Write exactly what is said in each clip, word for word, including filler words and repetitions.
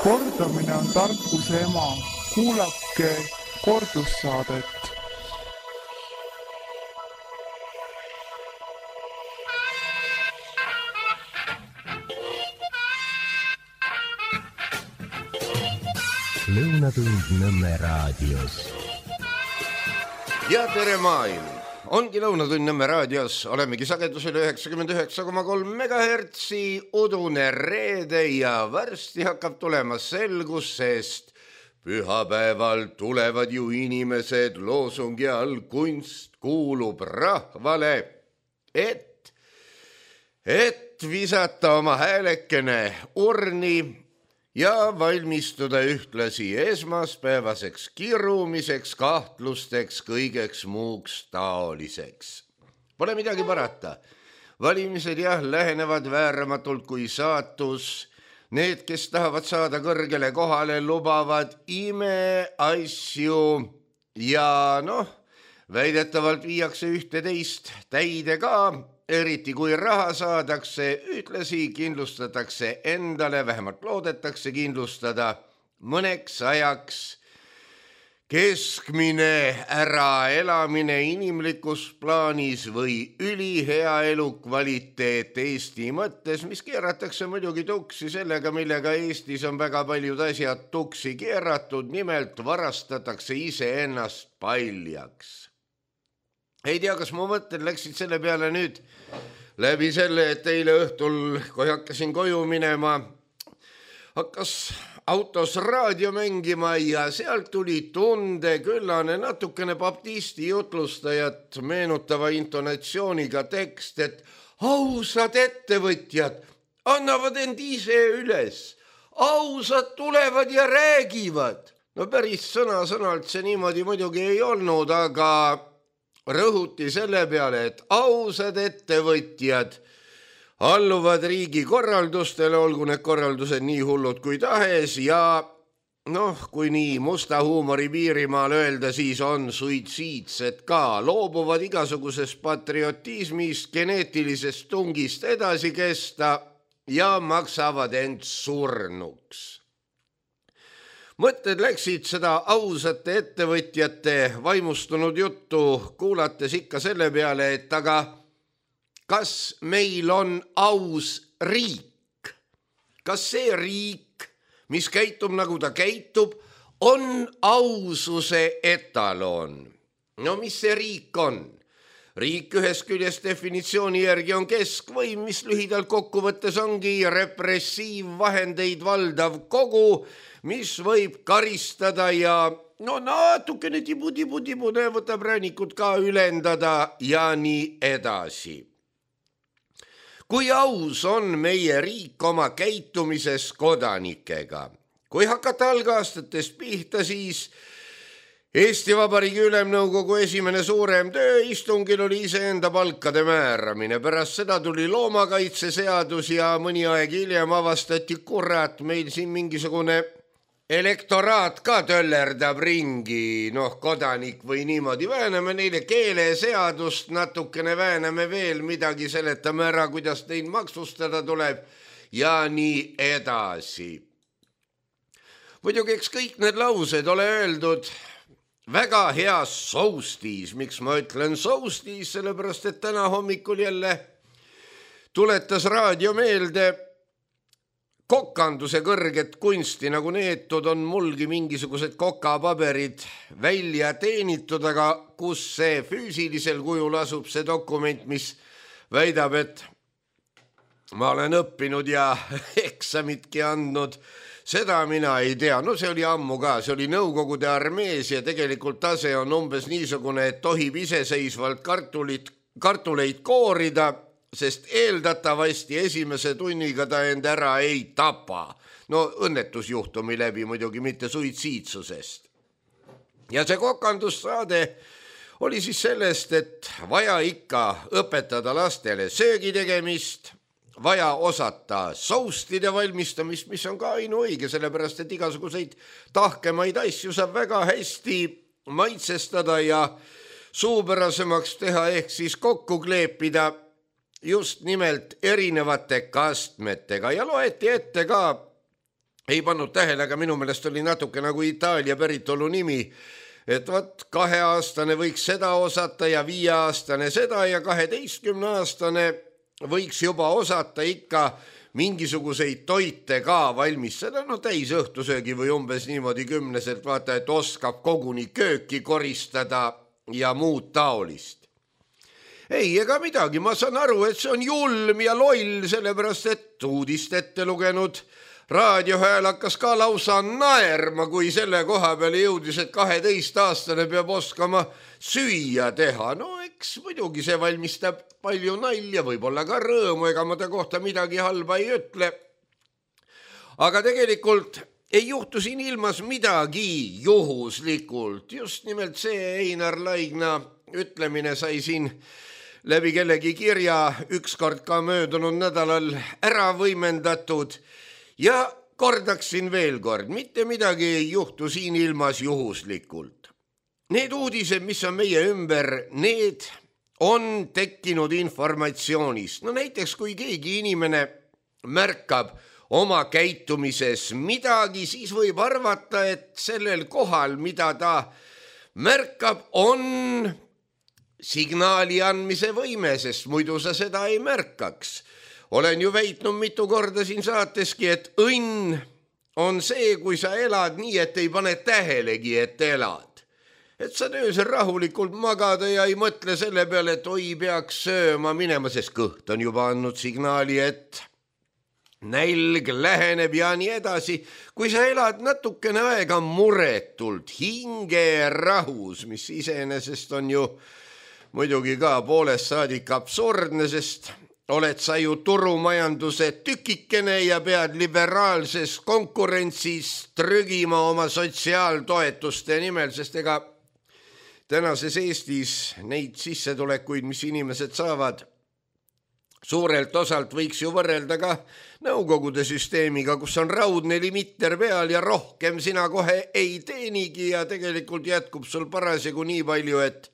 Kordamine on tarkuse ema. Kuulake kordussaadet. Lõunatund Nõmme raadios. Ja tere maailm! Ongi Lõunatund Nõmme raadios. Olemegi sagedusel üheksakümmend üheksa koma kolm megahertsi, udune reede ja varsti hakkab tulema selgus, sest pühapäeval tulevad ju inimesed loosungi all kunst kuulub rahvale, et, et visata oma häälekene urni ja valmistuda ühtlasi esmaspäevaseks kirumiseks, kahtlusteks, kõigeks muuks taoliseks. Pole midagi parata. Valimised jah, lähenevad vääramatult kui saatus. Need, kes tahavad saada kõrgele kohale, lubavad ime asju ja noh, väidetavalt viiakse ühte teist täide ka. Eriti kui raha saadakse, ütlesi kindlustatakse endale, vähemalt loodetakse kindlustada mõneks ajaks keskmine äraelamine inimlikus plaanis või ülihea elukvaliteet Eesti mõttes, mis keeratakse muidugi tuksi sellega, millega Eestis on väga paljud asjad tuksi keeratud, nimelt varastatakse iseennast paljaks. Ei tea, kas mu mõtted läksid selle peale nüüd läbi selle, et eile õhtul, kui hakkasin koju minema, hakkas autos raadio mängima ja sealt tuli tunde küllane natukene baptisti jutlustajat meenutava intonatsiooniga tekst, et ausad ettevõtjad annavad end ise üles, ausad tulevad ja räägivad. No päris sõna-sõnalt see niimoodi muidugi ei olnud, aga rõhuti selle peale, et ausad ettevõtjad alluvad riigi korraldustele, olgu need korraldused nii hullud kui tahes ja noh, kui nii musta huumori piirimaal öelda, siis on suitsiidsed ka, loobuvad igasugusest patriotismist, geneetilisest tungist edasi kesta ja maksavad end surnuks. Mõtted läksid seda ausate ettevõtjate vaimustunud juttu kuulates ikka selle peale, et aga kas meil on aus riik? Kas see riik, mis käitub nagu ta käitub, on aususe etalon? No mis see riik on? Riik ühest küljest definitsiooni järgi on keskvõim, mis lühidalt kokkuvõttes ongi repressiivvahendeid valdav kogu, mis võib karistada ja no natukene tibu-tibu-tibu võtab räänikud ka ülendada ja nii edasi. Kui aus on meie riik oma käitumises kodanikega? Kui hakata algaastatest pihta, siis Eesti Vabariigi Ülemnõukogu esimene suurem tööistungil oli iseenda palkade määramine. Pärast seda tuli loomakaitseseadus ja mõni aeg hiljem avastati, kurat, meil siin mingisugune elektoraat ka töllerdab ringi, noh, kodanik või niimoodi. Vääname neile keeleseadust, natukene vääname veel midagi, seletame ära, kuidas neid maksustada tuleb ja nii edasi. Muidugi, eks kõik need laused ole öeldud väga hea soustis. Miks ma ütlen soustis? Sellepärast, et täna hommikul jälle tuletas raadio meelde kokanduse kõrget kunsti, nagu neetud on mulgi mingisugused kokapaberid välja teenitud, aga kus see füüsilisel kujul asub see dokument, mis väidab, et ma olen õppinud ja eksamitki andnud, seda mina ei tea. No see oli ammu ka, see oli Nõukogude armees ja tegelikult tase on umbes niisugune, et tohib iseseisvalt kartulit, kartuleid koorida, sest eeldatavasti esimese tunniga ta end ära ei tapa. No õnnetusjuhtumi läbi muidugi, mitte suitsiidsusest. Ja see kokandussaade oli siis sellest, et vaja ikka õpetada lastele söögi tegemist, vaja osata soustide valmistamist, mis on ka ainuõige, sellepärast et igasuguseid tahkemaid asju saab väga hästi maitsestada ja suupärasemaks teha ehk siis kokku kleepida just nimelt erinevate kastmetega ja loeti ette ka ei pannud tähele, aga minu meelest oli natuke nagu Itaalia päritolu nimi, et võt kaheaastane võiks seda osata ja viieaastane seda ja kaheteistkümneaastane võiks juba osata ikka mingisuguseid toite ka valmistada, no täis õhtusöögi või umbes niimoodi kümneselt, vaata, et oskab koguni kööki koristada ja muud taolist. Ei, ega midagi, ma saan aru, et see on julm ja loll, sellepärast et uudist ette lugenud raadiohääl hakkas ka lausa naerma, kui selle koha peale jõudis, et kaheteistaastane peab oskama süüa teha. No eks muidugi see valmistab palju nalja, võib-olla ka rõõmu, ega ma ta kohta midagi halba ei ütle. Aga tegelikult ei juhtu siin ilmas midagi juhuslikult. Just nimelt see Einar Laigna ütlemine sai siin läbi kellegi kirja ükskord ka möödunud nädalal ära võimendatud ja kordaksin veel kord, mitte midagi ei juhtu siin ilmas juhuslikult. Need uudised, mis on meie ümber, need on tekkinud informatsioonist. No näiteks, kui keegi inimene märkab oma käitumises midagi, siis võib arvata, et sellel kohal, mida ta märkab, on signaali andmise võime, sest muidu sa seda ei märkaks. Olen ju väitnud mitu korda siin saateski, et õnn on see, kui sa elad nii, et ei pane tähelegi, et elad. Et sa öösel rahulikult magada ja ei mõtle selle peale, et oi, peaks sööma minema, sest kõht on juba andnud signaali, et nälg läheneb ja nii edasi. Kui sa elad natukene aega muretult, hinge rahus, mis iseenesest on ju muidugi ka poolest saadik absurdne, sest oled sa ju turumajanduse tükikene ja pead liberaalses konkurentsis trügima oma sotsiaaltoetuste nimel, sest ega tänases Eestis neid sissetulekuid, mis inimesed saavad, suurelt osalt võiks ju võrrelda ka nõukogude süsteemiga, kus on raudne limitter peal ja rohkem sina kohe ei teenigi ja tegelikult jätkub sul parasjagu nii palju, et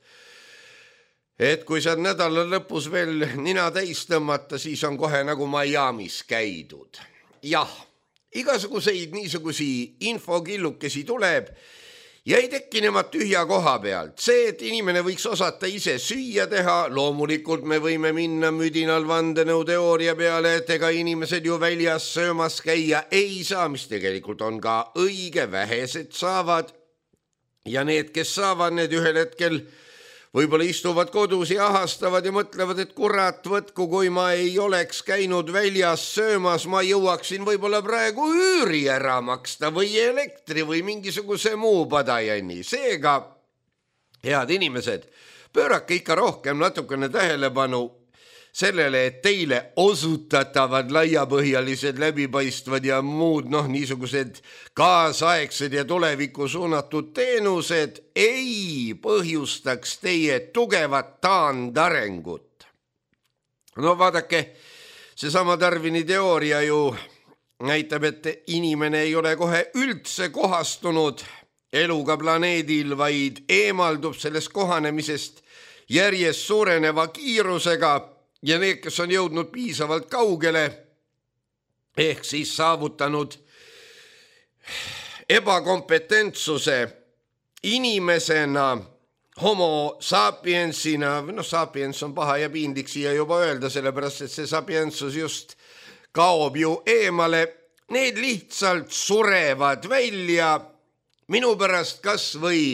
et kui saad nädala lõpus veel nina täis tõmmata, siis on kohe nagu Miamis käidud. Jah, igasuguseid niisugusi infokillukesi tuleb ja ei tekki nemad tühja koha pealt. See, et inimene võiks osata ise süüa teha, loomulikult me võime minna müdinal vandenõuteooria peale, et ega inimesed ju väljas söömas käia ei saa, mis tegelikult on ka õige, vähesed saavad. Ja need, kes saavad, need ühel hetkel võib-olla istuvad kodus ja ahastavad ja mõtlevad, et kurat võtku, kui ma ei oleks käinud väljas söömas, ma jõuaksin võib-olla praegu üüri ära maksta või elektri või mingisuguse muu padajanni. Seega, head inimesed, pöörake ikka rohkem natukene tähelepanu sellele, et teile osutatavad laiapõhjalised, läbipaistvad ja muud noh, niisugused kaasaegsed ja tulevikku suunatud teenused ei põhjustaks teie tugevat taandarengut. No vaadake, seesama Darwini teooria ju näitab, et inimene ei ole kohe üldse kohastunud eluga planeedil, vaid eemaldub sellest kohanemisest järjest suureneva kiirusega. Ja need, kes on jõudnud piisavalt kaugele, ehk siis saavutanud ebakompetentsuse inimesena, homo sapiensina, no sapiens on paha ja piinlik siia juba öelda, sellepärast et see sapiensus just kaob ju eemale, need lihtsalt surevad välja minu pärast kas või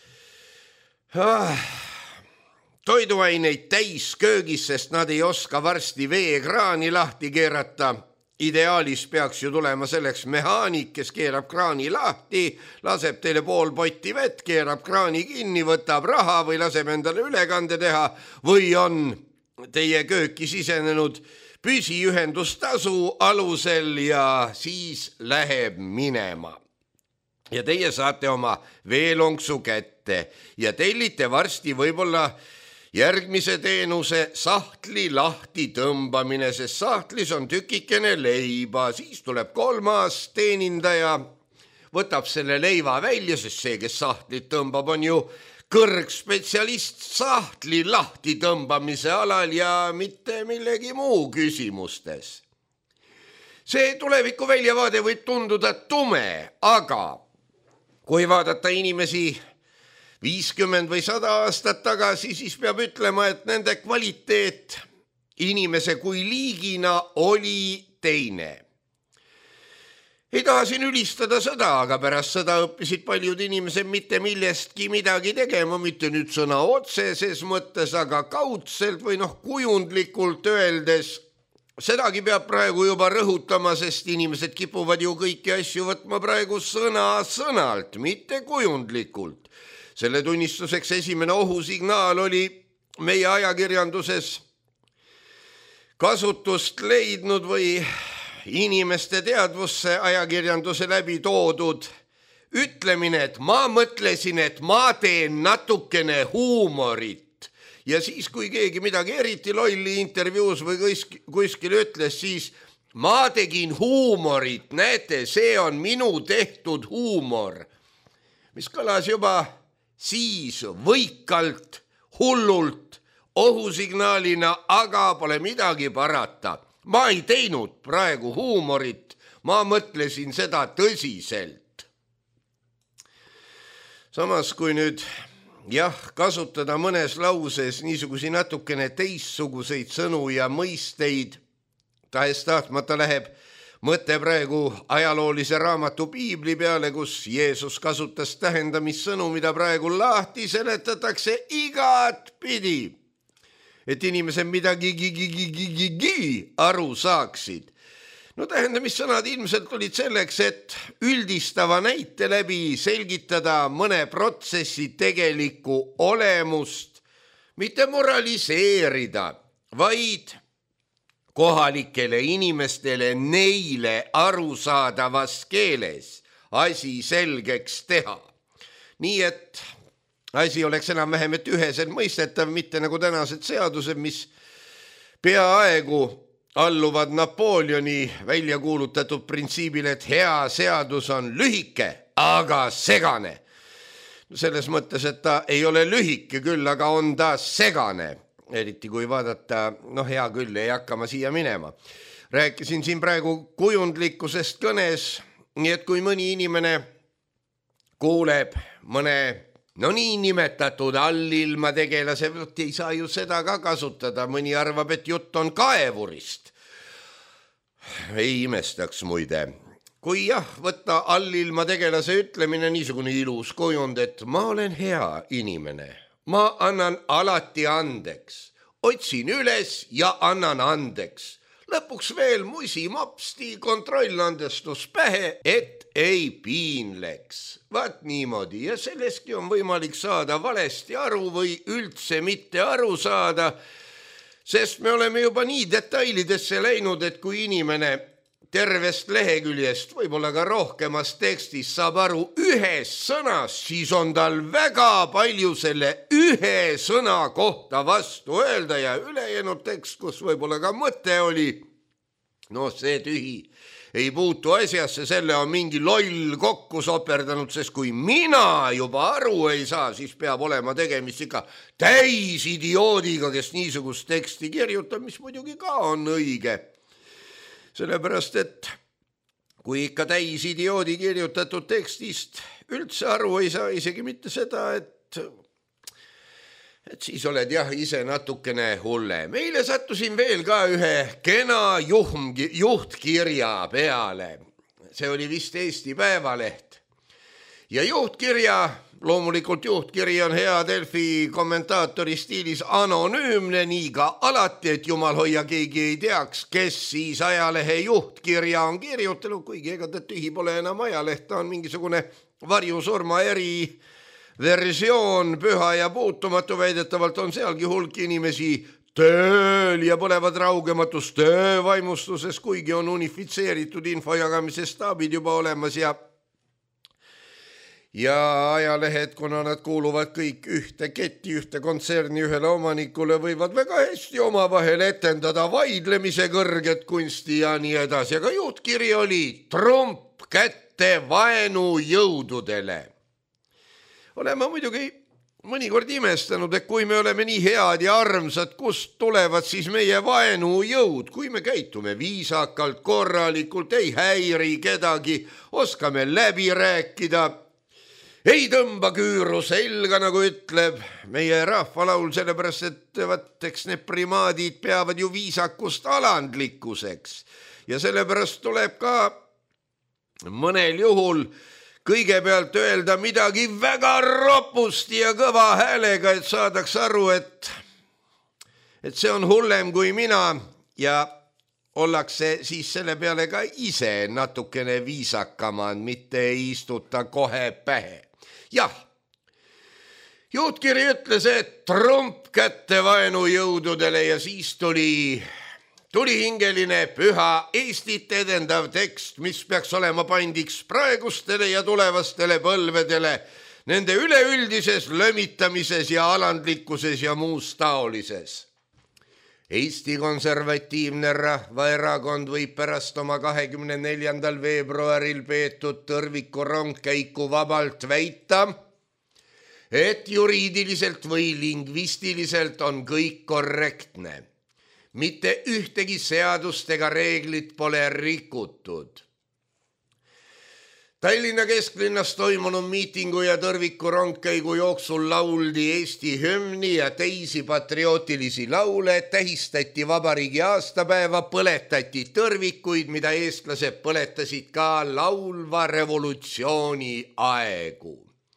ah, toiduaineid täis köögis, sest nad ei oska varsti veekraani lahti keerata. Ideaalis peaks ju tulema selleks mehaanik, kes keerab kraani lahti, laseb teile pool potti vett, keerab kraani kinni, võtab raha või laseb endale ülekande teha või on teie kööki sisenenud püsiühendustasu alusel ja siis läheb minema. Ja teie saate oma veelonksu kätte ja tellite varsti võib-olla järgmise teenuse sahtli lahti tõmbamine, sest sahtlis on tükikene leiba, siis tuleb kolmas teenindaja, võtab selle leiva välja, sest see, kes sahtlit tõmbab, on ju kõrgspetsialist sahtli lahti tõmbamise alal ja mitte millegi muu küsimustes. see tuleviku väljavaade võib tunduda tume, aga kui vaadata inimesi viiskümmend või sada aastat tagasi, siis peab ütlema, et nende kvaliteet inimese kui liigina oli teine. Ei taha siin ülistada sõda, aga pärast sõda õppisid paljud inimesed mitte millestki midagi tegema, mitte nüüd sõna otseses mõttes, aga kaudselt või noh kujundlikult öeldes. Sedagi peab praegu juba rõhutama, sest inimesed kipuvad ju kõiki asju võtma praegu sõna sõnalt, mitte kujundlikult. Selle tunnistuseks esimene ohusignaal oli meie ajakirjanduses kasutust leidnud või inimeste teadvusse ajakirjanduse läbi toodud ütlemine, et ma mõtlesin, et ma teen natukene huumorit. Ja siis, kui keegi midagi eriti lolli intervjuus või kuskil ütles, siis ma tegin huumorit, näete, see on minu tehtud huumor, mis kõlas juba siis võikalt, hullult, ohusignaalina, aga pole midagi parata. Ma ei teinud praegu huumorit, ma mõtlesin seda tõsiselt. Samas, kui nüüd jah, kasutada mõnes lauses niisugusi natukene teistsuguseid sõnu ja mõisteid, tahes tahtmata läheb mõte praegu ajaloolise raamatu Piibli peale, kus Jeesus kasutas tähendamissõnu, mida praegu lahti seletatakse igat pidi, et inimesed midagi gi-gi-gi-gi-gi aru saaksid. No tähendamissõnad ilmselt olid selleks, et üldistava näite läbi selgitada mõne protsessi tegelikku olemust, mitte moraliseerida, vaid kohalikele inimestele neile arusaadavas keeles asi selgeks teha. Nii et asi oleks enam-vähem, et üheselt mõistetav, mitte nagu tänased seadused, mis peaaegu alluvad Napoleoni välja kuulutatud printsiibile, et hea seadus on lühike, aga segane. Selles mõttes, et ta ei ole lühike küll, aga on ta segane. Eriti kui vaadata, noh hea küll, ei hakka ma siia minema. Rääkisin siin praegu kujundlikkusest kõnes, nii et kui mõni inimene kuuleb mõne no nii nimetatud allilma tegelase, ei saa ju seda ka kasutada, mõni arvab, et jutt on kaevurist. Ei imestaks muide. Kui jah, võtta allilma tegelase ütlemine niisugune ilus kujund, et ma olen hea inimene, ma annan alati andeks, otsin üles ja annan andeks. Lõpuks veel musi mapsti kontrollandestus pähe, et ei piinleks. Vaat niimoodi ja sellestki on võimalik saada valesti aru või üldse mitte aru saada, sest me oleme juba nii detailidesse läinud, et kui inimene tervest leheküljest, võib-olla ka rohkemast tekstist saab aru ühes sõnas, siis on tal väga palju selle ühe sõna kohta vastu öelda ja ülejäänud tekst, kus võib-olla ka mõte oli, no see tühi ei puutu asjasse, selle on mingi loll kokku soperdanud, sest kui mina juba aru ei saa, siis peab olema tegemist ikka täis idioodiga, kes niisugust teksti kirjutab, mis muidugi ka on õige. Sellepärast, et kui ikka täis idioodi kirjutatud tekstist üldse aru ei saa, isegi mitte seda, et, et siis oled jah ise natukene hulle. Meile sattusin veel ka ühe kena juhm, juhtkirja peale. See oli vist Eesti Päevaleht. Ja juhtkirja, loomulikult juhtkiri on hea Delfi kommentaatori stiilis anonüümne, nii ka alati, et jumal hoia keegi ei teaks, kes siis ajalehe juhtkirja on kirjutanud, kuigi ega ta tühi pole enam ajaleht, ta on mingisugune varjusurma eri versioon, püha ja puutumatu, väidetavalt on sealgi hulk inimesi tööl ja põlevad raugematus töövaimustuses, kuigi on unifitseeritud infojagamise staabid juba olemas ja Ja ajalehed, kuna nad kuuluvad kõik ühte ketti, ühte kontserni, ühele omanikule, võivad väga hästi omavahel etendada vaidlemise kõrget kunsti ja nii edasi. Aga juhtkiri oli trump kätte vaenujõududele. Olen ma muidugi mõnikord imestanud, et kui me oleme nii head ja armsad, kust tulevad siis meie vaenujõud, kui me käitume viisakalt, korralikult, ei häiri kedagi, oskame läbi rääkida, ei tõmba küüru selga, nagu ütleb meie rahvalaul, sellepärast et vatteks need primaadid peavad ju viisakust alandlikkuseks ja sellepärast tuleb ka mõnel juhul kõigepealt öelda midagi väga ropust ja kõva häälega, et saadaks aru, et, et see on hullem kui mina ja ollakse siis selle peale ka ise natukene viisakamad, mitte ei istuta kohe pähe. Jah, juutkiri ütles, et trump kätte vaenujõududele ja siis tuli, tuli hingeline püha Eestit edendav tekst, mis peaks olema pandiks praegustele ja tulevastele põlvedele, nende üleüldises lömitamises ja alandlikkuses ja muus taolises. Eesti Konservatiivne Rahvaerakond võib pärast oma kahekümne neljandal veebruaril peetud tõrviku rongkäiku vabalt väita, et juriidiliselt või lingvistiliselt on kõik korrektne. Mitte ühtegi seadust ega reeglit pole rikutud. Tallinna kesklinnas toimunud miitingu ja tõrviku rongkäigu jooksul lauldi Eesti hümni ja teisi patriootilisi laule, tähistati vabariigi aastapäeva, põletati tõrvikuid, mida eestlased põletasid ka laulva revolutsiooni aegu.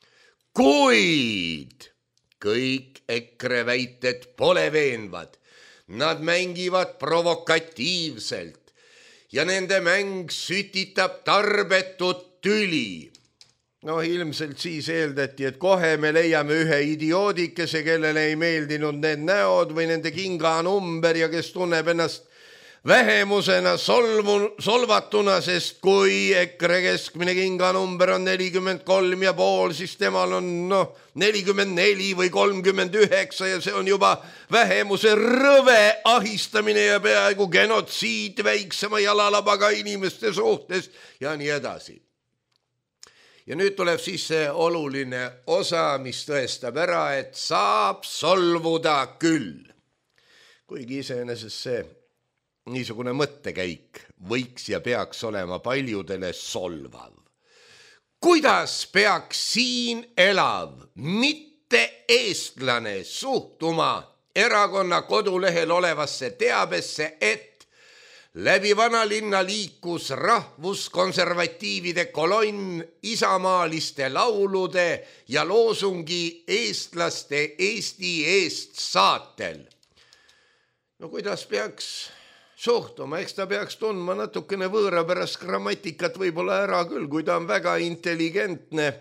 Kuid kõik EKRE väited pole veenvad. Nad mängivad provokatiivselt ja nende mäng sütitab tarbetut tüli. No ilmselt siis eeldati, et kohe me leiame ühe idioodikese, kellele ei meeldinud need näod või nende kinganumber ja kes tunneb ennast vähemusena solvu, solvatuna, sest kui EKRE keskmine kinganumber on nelikümmend kolm ja pool, siis temal on noh, nelikümmend neli või kolmkümmend üheksa ja see on juba vähemuse rõve ahistamine ja peaaegu genotsiid väiksema jalalabaga inimeste suhtes ja nii edasi. Ja nüüd tuleb siis see oluline osa, mis tõestab ära, et saab solvuda küll. Kuigi iseenesest see niisugune mõttekäik võiks ja peaks olema paljudele solvav. Kuidas peaks siin elav, mitte eestlane suhtuma erakonna kodulehel olevasse teabesse, et läbi vanalinna liikus rahvuskonservatiivide kolonn isamaaliste laulude ja loosungi eestlaste Eesti eest saatel? No kuidas peaks suhtuma, eks ta peaks tundma natukene võõrapärast grammatikat võib-olla ära küll, kui ta on väga intelligentne.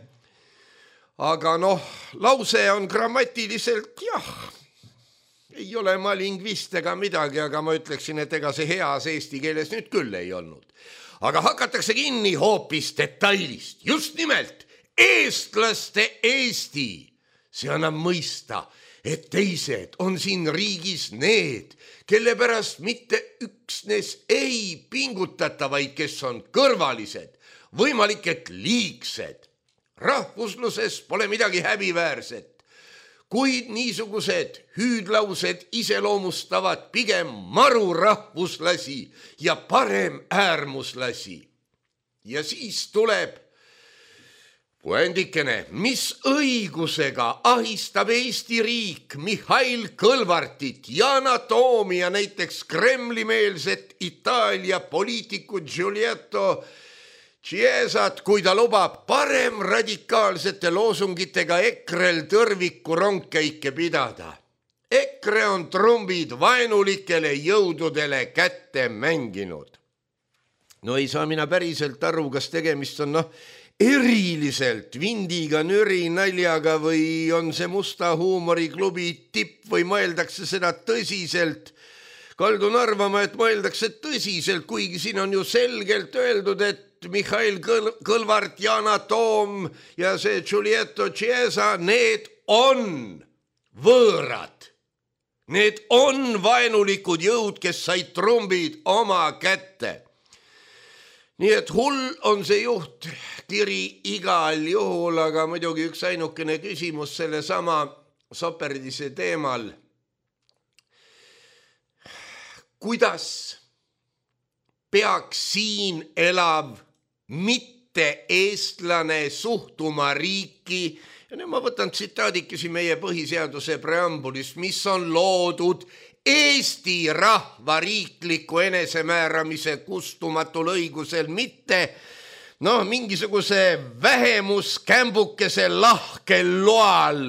Aga noh, lause on grammatiliselt jah. Ei ole ma lingvist ega midagi, aga ma ütleksin, et ega see heas eesti keeles nüüd küll ei olnud. Aga hakatakse kinni hoopis detailist. Just nimelt eestlaste Eesti. See annab mõista, et teised on siin riigis need, kelle pärast mitte üksnes ei pingutata, vaid kes on kõrvalised, võimalik, et liigsed. Rahvusluses pole midagi häbiväärset. Kuid niisugused hüüdlaused iseloomustavad pigem marurahvuslasi ja parem äärmuslasi. Ja siis tuleb puendikene, mis õigusega ahistab Eesti riik Mihhail Kõlvartit, Yana Toomi ja näiteks Kremli-meelset Itaalia poliitiku Giulietto Chiesat, kui ta lubab parem radikaalsete loosungitega EKRE-l tõrviku rongkäike pidada. EKRE on trumbid vaenulikele jõududele kätte mänginud. No ei saa mina päriselt aru, kas tegemist on noh, eriliselt vindiga, nüri naljaga või on see musta huumoriklubi tipp või mõeldakse seda tõsiselt. Kaldun arvama, et mõeldakse tõsiselt, kuigi siin on ju selgelt öeldud, et Mihhail Kõlvart, Yana Toom ja see Giulietto Chiesa, need on võõrad. Need on vaenulikud jõud, kes said trumbid oma kätte. Nii et hull on see juhtkiri igal juhul, aga muidugi üks ainukene küsimus selle sama soperdise teemal, kuidas peaks siin elav mitte eestlane suhtuma riiki. Ja nüüd ma võtan tsitaadikesi meie põhiseaduse preambulist, mis on loodud Eesti rahva riikliku enesemääramise kustumatul õigusel, mitte noh, mingisuguse vähemuskämbukese lahkel loal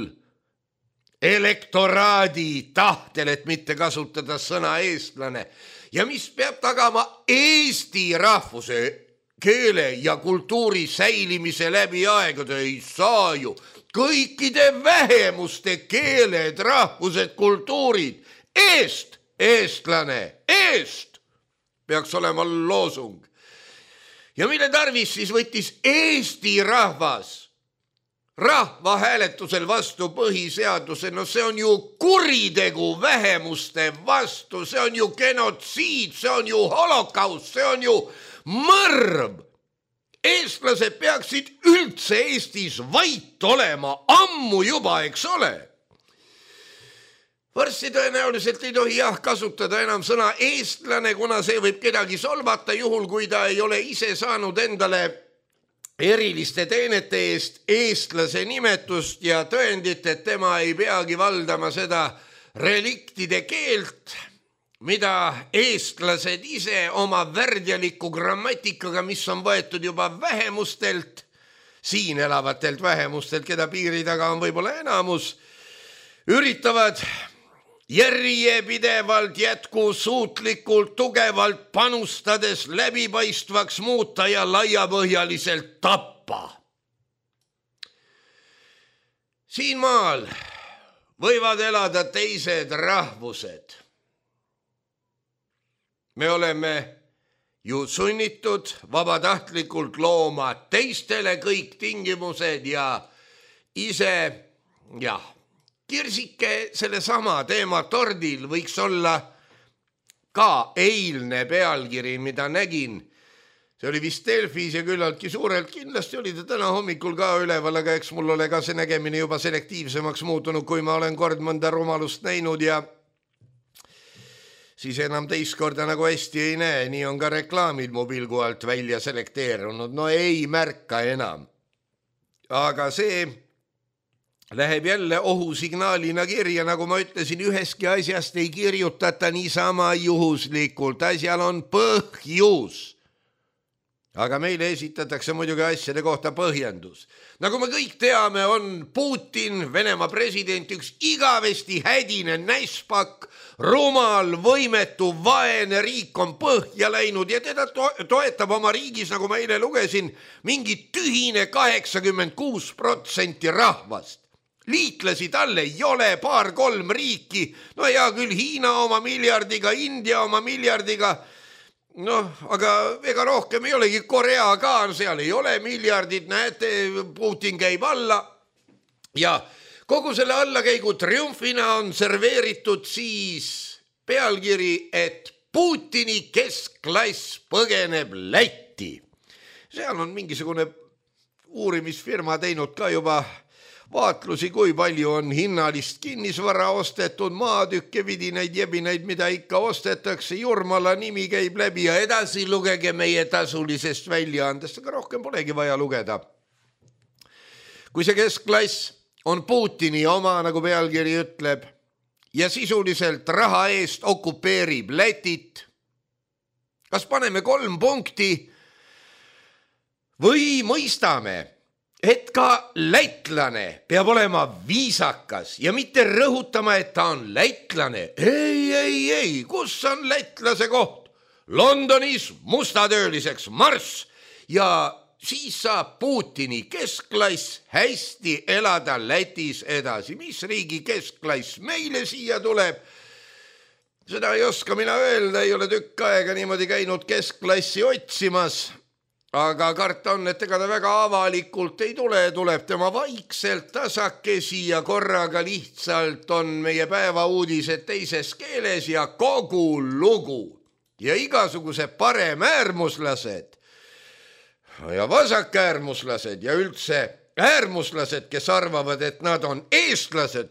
elektoraadi tahtel, et mitte kasutada sõna eestlane. Ja mis peab tagama Eesti rahvuse, keele ja kultuuri säilimise läbi aegade, ei saa ju. Kõikide vähemuste keeled, rahvused, kultuurid, eest, eestlane, eest peaks olema loosung. Ja mille tarvis siis võttis Eesti rahvas rahvahääletusel vastu põhiseaduse? No see on ju kuritegu vähemuste vastu, see on ju genotsiid, see on ju holokaust, see on ju mõrv. Eestlased peaksid üldse Eestis vait olema ammu juba, eks ole. Varsti tõenäoliselt ei tohi jah kasutada enam sõna eestlane, kuna see võib kedagi solvata, juhul kui ta ei ole ise saanud endale eriliste teenete eest eestlase nimetust ja tõendit, et tema ei peagi valdama seda reliktide keelt, mida eestlased ise oma värdjaliku grammatikaga, mis on võetud juba vähemustelt, siin elavatelt vähemustelt, keda piiri taga on võib-olla enamus, üritavad järjepidevalt, jätkusuutlikult, tugevalt panustades läbipaistvaks muuta ja laiapõhjaliselt tappa. Siin maal võivad elada teised rahvused. Me oleme ju sunnitud vabatahtlikult looma teistele kõik tingimused ja ise, jah, kirsike selle sama teema tordil võiks olla ka eilne pealkiri, mida nägin. See oli vist Delfis ja küllaltki suurelt, kindlasti oli ta täna hommikul ka üleval, aga eks mul ole ka see nägemine juba selektiivsemaks muutunud, kui ma olen kord mõnda rumalust näinud ja siis enam teist korda nagu hästi ei näe, nii on ka reklaamid mu pilgu alt välja selekteerunud, no ei märka enam. Aga see läheb jälle ohusignaalina kirja, nagu ma ütlesin, üheski asjast ei kirjutata niisama juhuslikult, asjal on põhjus. Aga meile esitatakse muidugi asjade kohta põhjendus. Nagu me kõik teame, on Putin, Venemaa president, üks igavesti hädine näispakk, rumal, võimetu, vaene riik on põhja läinud ja teda to- toetab oma riigis, nagu ma eile lugesin, mingi tühine kaheksakümmend kuus protsenti rahvast. Liitlasi talle ei ole, paar-kolm riiki, no hea küll, Hiina oma miljardiga, India oma miljardiga, noh, aga ega rohkem ei olegi, Korea ka, seal ei ole miljardid, näete, Putin käib alla ja kogu selle allakäigu triumfina on serveeritud siis pealkiri, et Putini keskklass põgeneb Lätti. Seal on mingisugune uurimisfirma teinud ka juba vaatlusi, kui palju on hinnalist kinnisvara ostetud, maatükke, vidinaid, jebinaid, mida ikka ostetakse, Jurmala nimi käib läbi ja edasi lugege meie tasulisest väljaandest, aga rohkem polegi vaja lugeda. Kui see keskklass on Putini oma, nagu pealkiri ütleb, ja sisuliselt raha eest okupeerib Lätit, kas paneme kolm punkti või mõistame, et ka lätlane peab olema viisakas ja mitte rõhutama, et ta on lätlane. Ei, ei, ei, kus on lätlase koht? Londonis mustatööliseks marss ja siis saab Putini keskklass hästi elada Lätis edasi. Mis riigi keskklass meile siia tuleb? Seda ei oska mina öelda, ei ole tükk aega niimoodi käinud keskklassi otsimas. Aga karta on, et ega ta väga avalikult ei tule, tuleb tema vaikselt tasakesi ja korraga lihtsalt on meie päevauudised teises keeles ja kogu lugu. Ja igasuguse paremäärmuslased ja vasakäärmuslased ja üldse äärmuslased, kes arvavad, et nad on eestlased. Kuulge,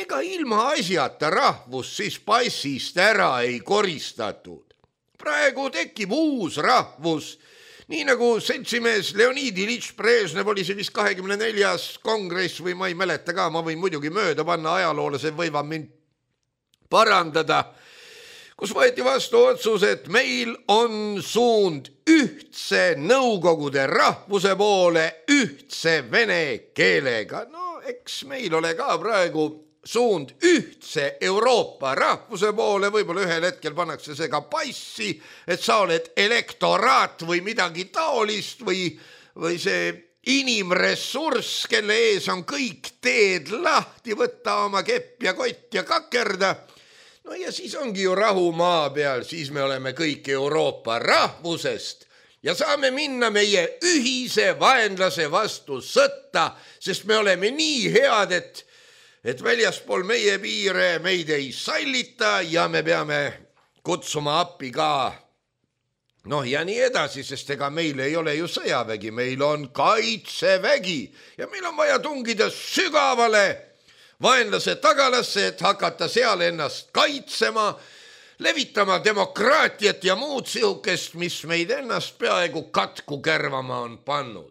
ega ilma asjata rahvus siis passist ära ei koristatud. Praegu tekib uus rahvus, nii nagu seltsimees Leonid Ilitš Brežnev oli see vist kahekümne neljas kongress või ma ei mäleta ka, ma võin muidugi mööda panna, ajaloolased võivad mind parandada, kus võeti vastu otsus, et meil on suund ühtse Nõukogude rahvuse poole ühtse vene keelega. No eks meil ole ka praegu suund ühtse Euroopa rahvuse poole, võib-olla ühel hetkel pannakse see ka passi, et sa oled elektoraat või midagi taolist või, või see inimressurss, kelle ees on kõik teed lahti, võtta oma kepp ja kott ja kakerda. No ja siis ongi ju rahu maa peal, siis me oleme kõik Euroopa rahvusest ja saame minna meie ühise vaenlase vastu sõtta, sest me oleme nii head, et et väljaspool meie piire meid ei sallita ja me peame kutsuma appi ka. Noh ja nii edasi, sest ega meil ei ole ju sõjavägi, meil on kaitsevägi ja meil on vaja tungida sügavale vaenlase tagalasse, et hakata seal ennast kaitsema, levitama demokraatiat ja muud sihukest, mis meid ennast peaaegu katku kärvama on pannud.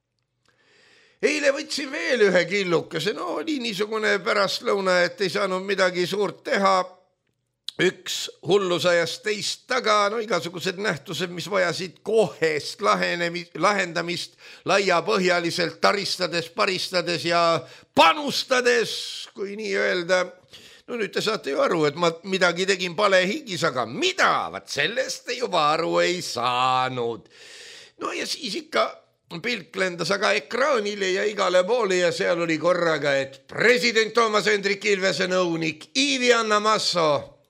Eile võtsin veel ühe killukese, no oli niisugune pärastlõuna, et ei saanud midagi suurt teha. Üks hullusajast teist taga, no igasugused nähtused, mis vajasid kohest lahendamist, laiapõhjaliselt taristades, paristades ja panustades, kui nii öelda. No nüüd te saate ju aru, et ma midagi tegin palehigis, aga mida? Vat sellest te juba aru ei saanud. No ja siis ikka pilk lendas aga ekraanile ja igale poole ja seal oli korraga, et president Toomas Hendrik Ilvese nõunik Ivi-Anna Masso.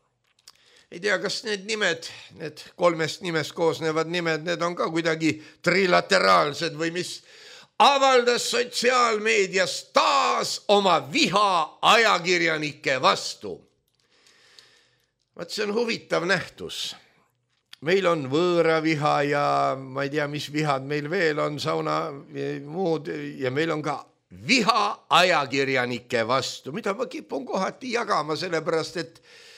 Ei tea, kas need nimed, need kolmest nimest koosnevad nimed, need on ka kuidagi trilateraalsed või mis, avaldas sotsiaalmeedias taas oma viha ajakirjanike vastu. Vaat see on huvitav nähtus. Meil on võõraviha ja ma ei tea, mis vihad meil veel on, sauna ja muud, ja meil on ka viha ajakirjanike vastu, mida ma kipun kohati jagama, sellepärast, et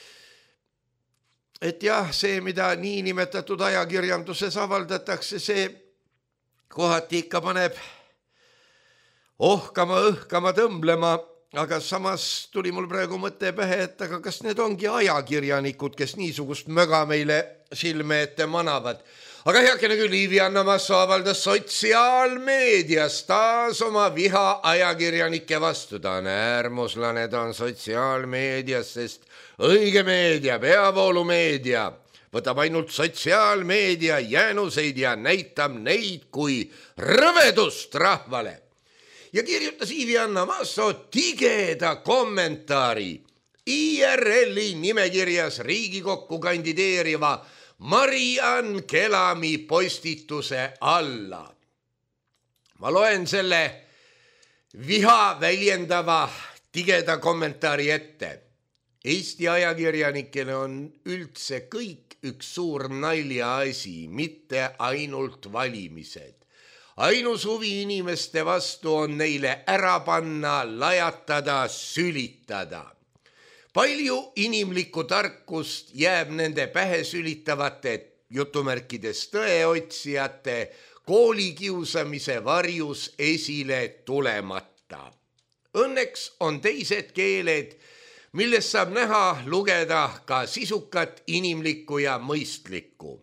et jah, see, mida niinimetatud ajakirjanduses avaldatakse, see kohati ikka paneb ohkama, õhkama, tõmblema, aga samas tuli mul praegu mõte pähe, et aga kas need ongi ajakirjanikud, kes niisugust möga meile silme ette manavad. Aga heakene küll, Ivi-Anna Masso avaldas sotsiaalmeedias taas oma viha ajakirjanike vastu. Ta on äärmuslane, ta on sotsiaalmeedias, sest õige meedia, peavoolumeedia võtab ainult sotsiaalmeedia jäänuseid ja näitab neid kui rõvedust rahvale. Ja kirjutas Ivi-Anna Masso tigeda kommentaari I R L-i nimekirjas Riigikokku kandideeriva Mariann Kelami postituse alla. Ma loen selle viha väljendava tigeda kommentaari ette. Eesti ajakirjanikele on üldse kõik üks suur naljaasi, mitte ainult valimised. Ainus huvi inimeste vastu on neile ära panna, lajatada, sülitada. Palju inimlikku tarkust jääb nende pähe sülitavate jutumärkides tõeotsijate koolikiusamise varjus esile tulemata. Õnneks on teised keeled, milles saab näha, lugeda ka sisukat, inimlikku ja mõistlikku.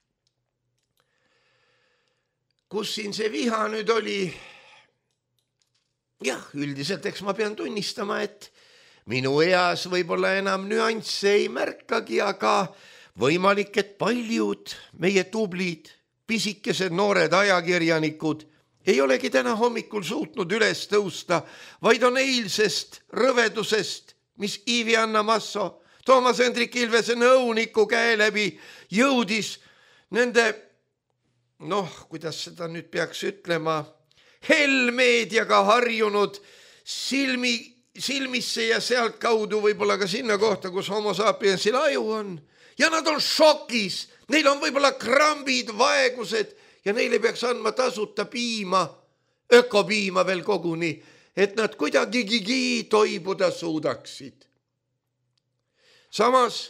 Kus siin see viha nüüd oli? Jah, üldiselt eks ma pean tunnistama, et minu eas võib-olla enam nüansse ei märkagi, aga võimalik, et paljud meie tublid, pisikesed noored ajakirjanikud ei olegi täna hommikul suutnud üles tõusta, vaid on eilsest rõvedusest, mis Ivi-Anna Masso, Toomas Hendrik Ilvese nõuniku käe läbi jõudis nende, noh, kuidas seda nüüd peaks ütlema, hellmeediaga harjunud silmi, silmisse ja sealt kaudu võib-olla ka sinna kohta, kus homo sapiensil aju on. Ja nad on šokis, neil on võib-olla krambid, vaegused ja neile peaks andma tasuta piima, ökopiima veel koguni, et nad kuidagigi toibuda suudaksid. Samas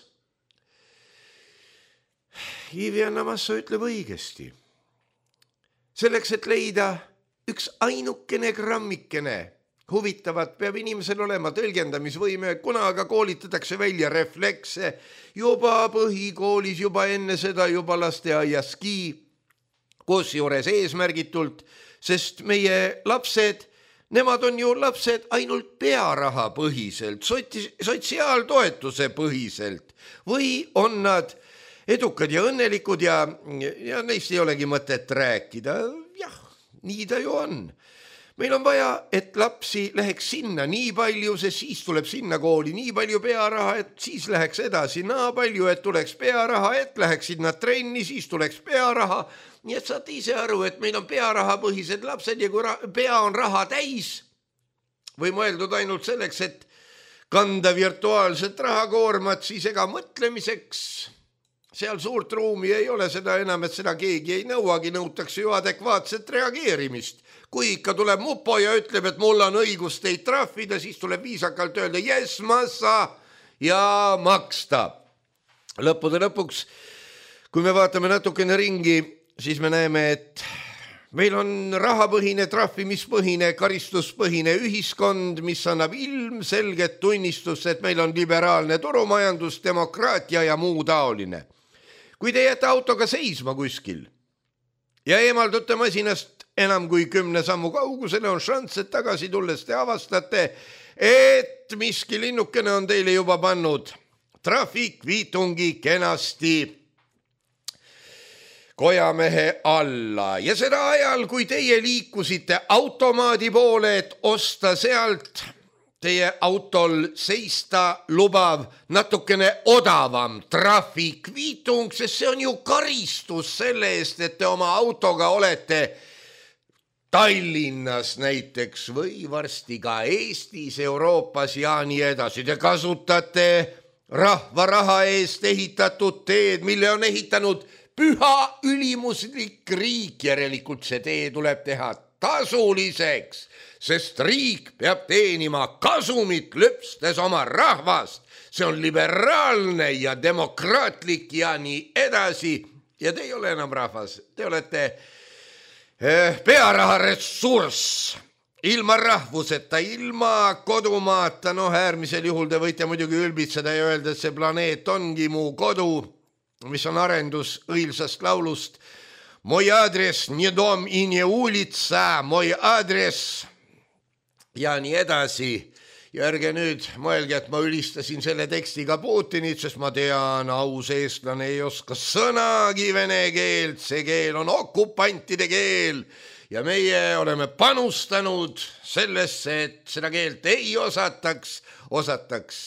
Ivi Annamasso ütleb õigesti. Selleks, et leida üks ainukene grammikene huvitavat, peab inimesel olema tõlgendamisvõime, kuna aga koolitatakse välja reflekse juba põhikoolis, juba enne seda, juba lasteaiaski, koos juures eesmärgitult, sest meie lapsed, nemad on ju lapsed ainult pearaha põhiselt, sotsiaaltoetuse põhiselt või on nad edukad ja õnnelikud ja, ja neist ei olegi mõtet rääkida. Jah, nii ta ju on. Meil on vaja, et lapsi läheks sinna nii palju, sest siis tuleb sinna kooli nii palju pearaha, et siis läheks edasi naa palju, et tuleks pearaha, et läheks sinna trenni, siis tuleks pearaha. Nii et saate ise aru, et meil on pearaha põhised lapsed ja kui pea on raha täis või mõeldud ainult selleks, et kanda virtuaalset rahakoormat, siis ega mõtlemiseks seal suurt ruumi ei ole, seda enam, et seda keegi ei nõuagi, nõutakse ju adekvaatset reageerimist. Kui ikka tuleb mupo ja ütleb, et mul on õigus teid trahvida, siis tuleb viisakalt öelda yes, massa ja maksta. Lõppude lõpuks, kui me vaatame natukene ringi, siis me näeme, et meil on rahapõhine, trahvimispõhine, karistuspõhine ühiskond, mis annab ilmselget tunnistust, et meil on liberaalne turumajandus, demokraatia ja muu taoline. Kui te jääte autoga seisma kuskil ja eemaldute masinast enam kui kümne sammu kaugusele, on šanss, et tagasi tulles te avastate, et miski linnukene on teile juba pannud trahvikviitungi kenasti kojamehe alla. Ja seda ajal, kui teie liikusite automaadi poole, et osta sealt teie autol seista lubav natukene odavam trahvikviitung, sest see on ju karistus selle eest, et te oma autoga olete Tallinnas näiteks või varsti ka Eestis, Euroopas ja nii edasi. Te kasutate rahva raha eest ehitatud teed, mille on ehitanud püha ülimuslik riik. Järelikult see tee tuleb teha tasuliseks, sest riik peab teenima kasumit löpstes oma rahvast. See on liberaalne ja demokraatlik ja nii edasi. Ja te ei ole enam rahvas, te olete pearaha ressurss, ilma rahvuseta, ilma kodumaata, noh äärmisel juhul te võite muidugi ülbitseda ja öelda, et see planeet ongi mu kodu, mis on arendus õilsast laulust. Moj adres, nie dom i nie ulitsa, moj adres ja nii edasi. Ja ärge nüüd mõelge, et ma ülistasin selle tekstiga Putinit, sest ma tean, aus eestlane ei oska sõnagi vene keelt, see keel on okupantide keel ja meie oleme panustanud sellesse, et seda keelt ei osataks, osataks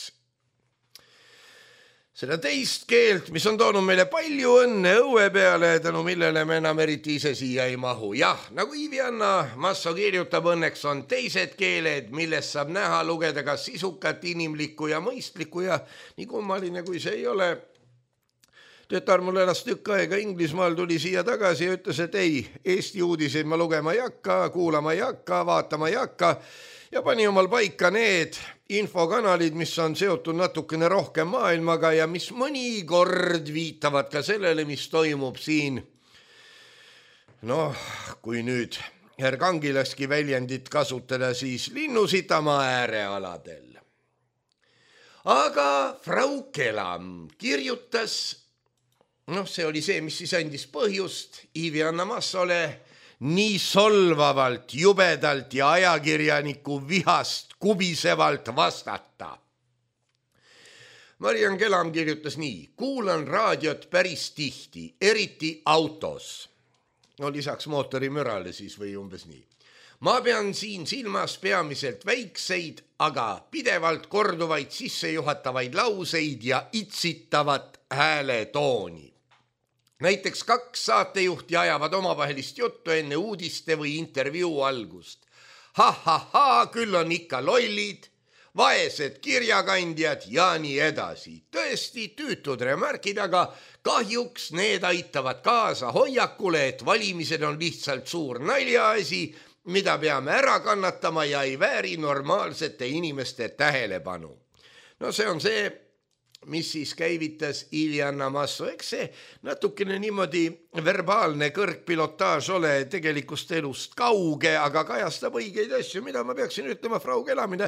seda teist keelt, mis on toonud meile palju õnne õue peale, tänu millele me enam eriti ise siia ei mahu. Jah, nagu Ivi Annamasso kirjutab, õnneks on teised keeled, millest saab näha, lugeda ka sisukat, inimlikku ja mõistlikku ja nii kummaline, kui see ei ole. Tütar mul elas tükk aega Inglismaal, tuli siia tagasi ja ütles, et ei, Eesti uudiseid ma lugema ei hakka, kuulama ei hakka, vaatama ei hakka ja pani omal paika need infokanalid, mis on seotud natukene rohkem maailmaga ja mis mõnikord viitavad ka sellele, mis toimub siin. Noh, kui nüüd Kangilaski väljendit kasutada, siis linnusitamaa äärealadel. Aga Frau Kelam kirjutas, noh, see oli see, mis siis andis põhjust Ivi Annamassole nii solvavalt, jubedalt ja ajakirjaniku vihast kubisevalt vastata. Mariann Kelam kirjutas nii: kuulan raadiot päris tihti, eriti autos. No lisaks mootorimürale siis või umbes nii. Ma pean siin silmas peamiselt väikseid, aga pidevalt korduvaid sissejuhatavaid lauseid ja itsitavat hääletooni. Näiteks kaks saatejuhti ajavad omavahelist juttu enne uudiste või intervjuu algust. Ha-ha-ha, küll on ikka lollid, vaesed kirjakandjad ja nii edasi. Tõesti tüütud remarkid, aga kahjuks need aitavad kaasa hoiakule, et valimised on lihtsalt suur naljaasi mida peame ära kannatama ja ei vääri normaalsete inimeste tähelepanu. No see on see, mis siis käivitas Ilja Massu. Eks see natukene niimoodi verbaalne kõrgpilotaaž ole tegelikust elust kauge, aga kajastab õigeid asju, mida ma peaksin ütlema, Frau Kelamine.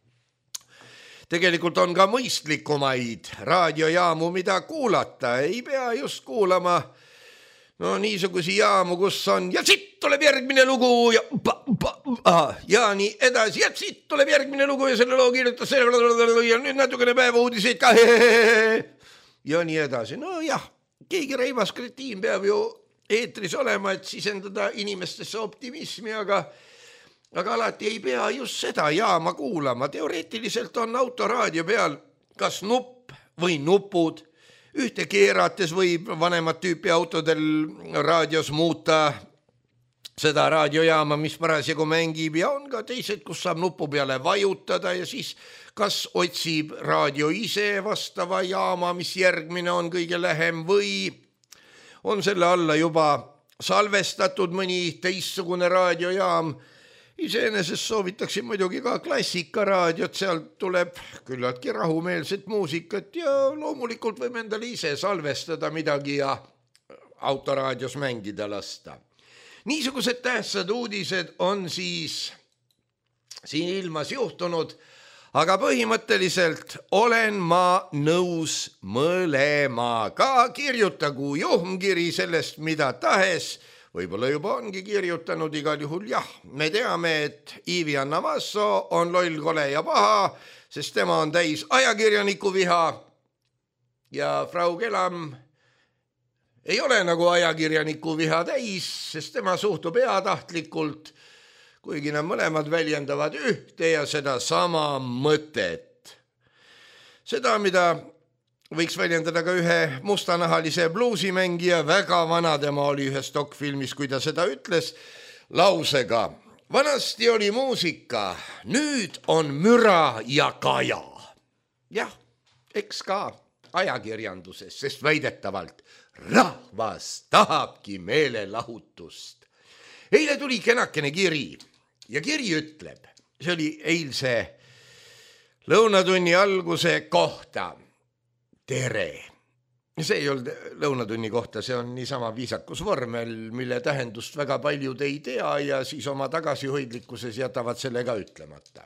Tegelikult on ka mõistlikumaid raadiojaamu, mida kuulata. Ei pea just kuulama no niisugusi jaamu, kus on ja siit tuleb järgmine lugu ja, pa, pa, aha, ja nii edasi ja siit tuleb järgmine lugu ja selle loo kirjutas ja nüüd natukene päeva uudiseid ka ja nii edasi. No jah, keegi reibas kretiin peab ju eetris olema, et sisendada inimestesse optimismi, aga aga alati ei pea just seda jaama kuulama. Teoreetiliselt on autoraadio peal kas nupp või nupud. Ühte keerates võib vanemat tüüpi autodel raadios muuta seda raadiojaama, mis parasjagu mängib ja on ka teised, kus saab nupu peale vajutada ja siis kas otsib raadio ise vastava jaama, mis järgmine on kõige lähem või on selle alla juba salvestatud mõni teistsugune raadiojaam. Iseenesest soovitaksin muidugi ka klassikaraadiot, sealt tuleb küllaltki rahumeelset muusikat ja loomulikult võime endale ise salvestada midagi ja autoraadios mängida lasta. Niisugused tähtsad uudised on siis siin ilmas juhtunud, aga põhimõtteliselt olen ma nõus mõlemaga. Kirjutagu juhmkiri sellest mida tahes, võib-olla juba ongi kirjutanud, igal juhul jah. Me teame, et Ilja Massu on loll, kole ja paha, sest tema on täis ajakirjaniku viha ja Frau Kelam ei ole nagu ajakirjaniku viha täis, sest tema suhtub heatahtlikult, kuigi nad mõlemad väljendavad ühte ja seda sama mõtet. Seda, mida võiks väljendada ka ühe mustanahalise bluusimängija, väga vana, tema oli ühes dokfilmis, kui ta seda ütles, lausega. Vanasti oli muusika, nüüd on müra ja kaja. Jah, eks ka ajakirjanduses, sest väidetavalt rahvas tahabki meelelahutust. Eile tuli kenakene kiri ja kiri ütleb, see oli eilse lõunatunni alguse kohta. Tere. See ei olnud lõunatunni kohta, see on niisama viisakusvormel, mille tähendust väga paljud ei tea ja siis oma tagasihoidlikkuses jätavad selle ka ütlemata.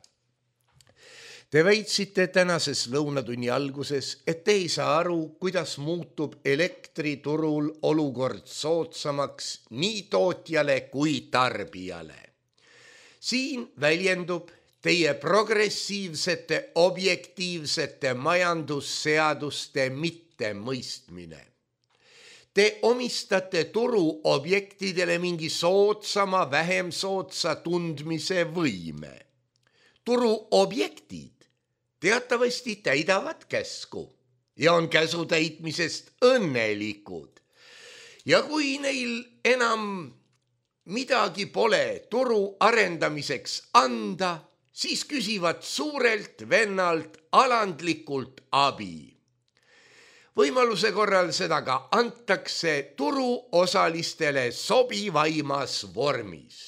Te väitsite tänases lõunatunni alguses, et te ei saa aru, kuidas muutub elektriturul olukord soodsamaks nii tootjale kui tarbijale. Siin väljendub teie progressiivsete, objektiivsete majandusseaduste mittemõistmine. Te omistate turu objektidele mingi soodsama, vähem soodsa tundmise võime. Turu objektid teatavasti täidavad käsku ja on käsu täitmisest õnnelikud. Ja kui neil enam midagi pole turu arendamiseks anda, siis küsivad suurelt vennalt alandlikult abi. Võimaluse korral seda ka antakse turuosalistele sobivaimas vormis.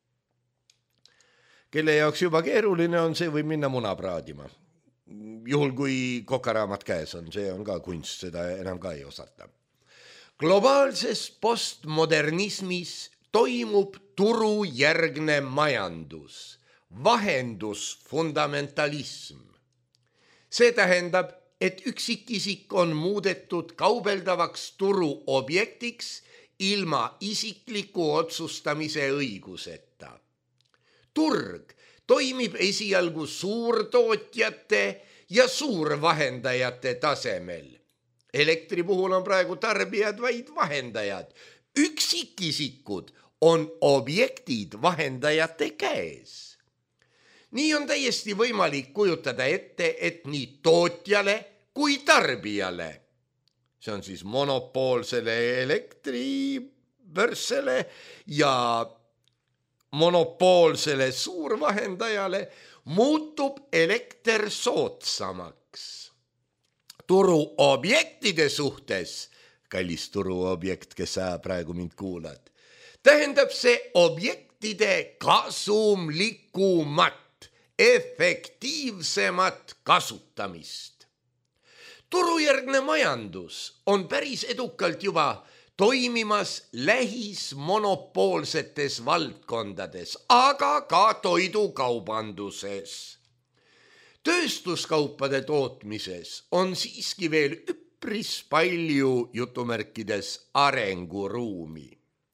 Kelle jaoks juba keeruline on, see võib minna muna praadima. Juhul kui kokaraamat käes on, see on ka kunst, seda enam ka ei osata. Globaalses postmodernismis toimub turujärgne majandus. Vahendusfundamentalism. See tähendab, et üksikisik on muudetud kaubeldavaks turuobjektiks ilma isikliku otsustamise õiguseta. Turg toimib esialgu suurtootjate ja suurvahendajate tasemel. Elektri puhul on praegu tarbijad vaid vahendajad. Üksikisikud on objektid vahendajate käes. Nii on täiesti võimalik kujutada ette, et nii tootjale kui tarbijale, see on siis monopoolsele elektribörsele ja monopoolsele suurvahendajale, muutub elekter soodsamaks. Turuobjektide suhtes, kallis turuobjekt, kes sa praegu mind kuulad, tähendab see objekt projektide kasumlikumat, efektiivsemat kasutamist. Turujärgne majandus on päris edukalt juba toimimas lähismonopoolsetes valdkondades, aga ka toidukaubanduses. Tööstuskaupade tootmises on siiski veel üpris palju jutumärkides arenguruumi.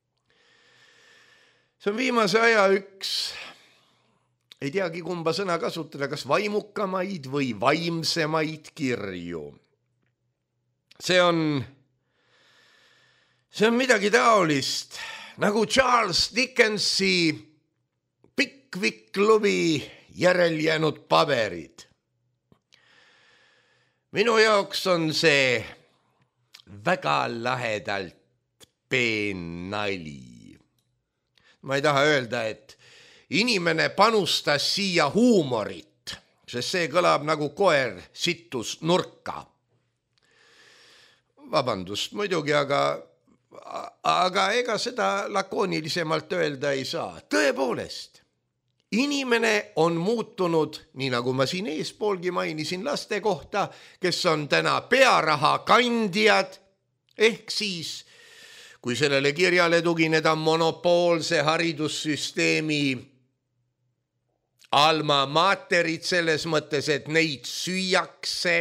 See on viimase aja üks, ei teagi kumba sõna kasutada, kas vaimukamaid või vaimsemaid kirju. See on, see on midagi taolist, nagu Charles Dickensi Pickwick-klubi järeljäänud paberid. Minu jaoks on see väga lahedalt peen nali. Ma ei taha öelda, et inimene panustas siia huumorit, sest see kõlab nagu koer sittus nurka. Vabandust muidugi, aga, aga ega seda lakoonilisemalt öelda ei saa. Tõepoolest, inimene on muutunud, nii nagu ma siin eespoolgi mainisin laste kohta, kes on täna pearaha kandjad, ehk siis kui sellele kirjale tugineda monopoolse haridussüsteemi alma materid selles mõttes, et neid süüakse.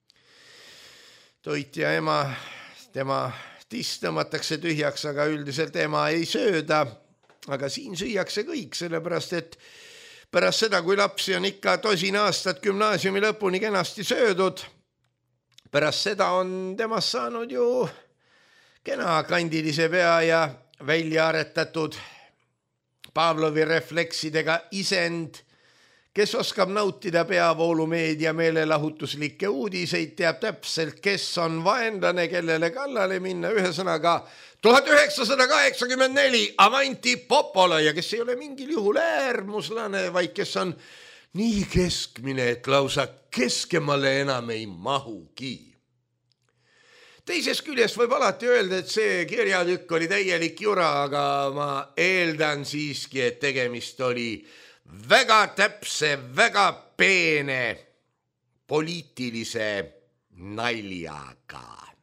Toitja ema, tema tist tõmmatakse tühjaks, aga üldiselt ema ei sööda. Aga siin süüakse kõik, sellepärast et pärast seda, kui lapsi on ikka tosin aastat gümnaasiumi lõpuni kenasti söödud, pärast seda on temast saanud ju kena kandilise pea ja välja aretatud Pavlovi refleksidega isend, kes oskab nautida peavoolumeedia meelelahutuslikke uudiseid, teab täpselt, kes on vaenlane, kellele kallale minna, ühesõnaga tuhat üheksasada kaheksakümmend neli Avanti Popolo ja kes ei ole mingil juhul äärmuslane, vaid kes on nii keskmine, et lausa keskemale enam ei mahugi. Teisest küljest võib alati öelda, et see kirjatükk oli täielik jura, aga ma eeldan siiski, et tegemist oli väga täpse, väga peene poliitilise naljaga.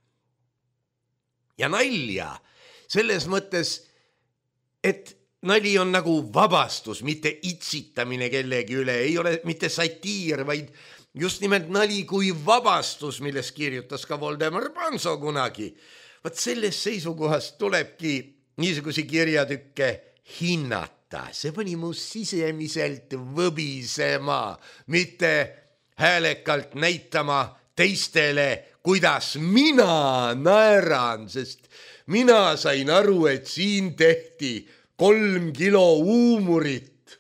Ja nalja selles mõttes, et nali on nagu vabastus, mitte itsitamine kellegi üle, ei ole mitte satiir, vaid just nimelt nali kui vabastus, milles kirjutas ka Voldemar Panso kunagi. Vaat sellest seisukohast tulebki niisugusi kirjatükke hinnata. See pani mu sisemiselt võbisema, mitte häälekalt näitama teistele, kuidas mina naeran, sest mina sain aru, et siin tehti kolm kilo huumorit.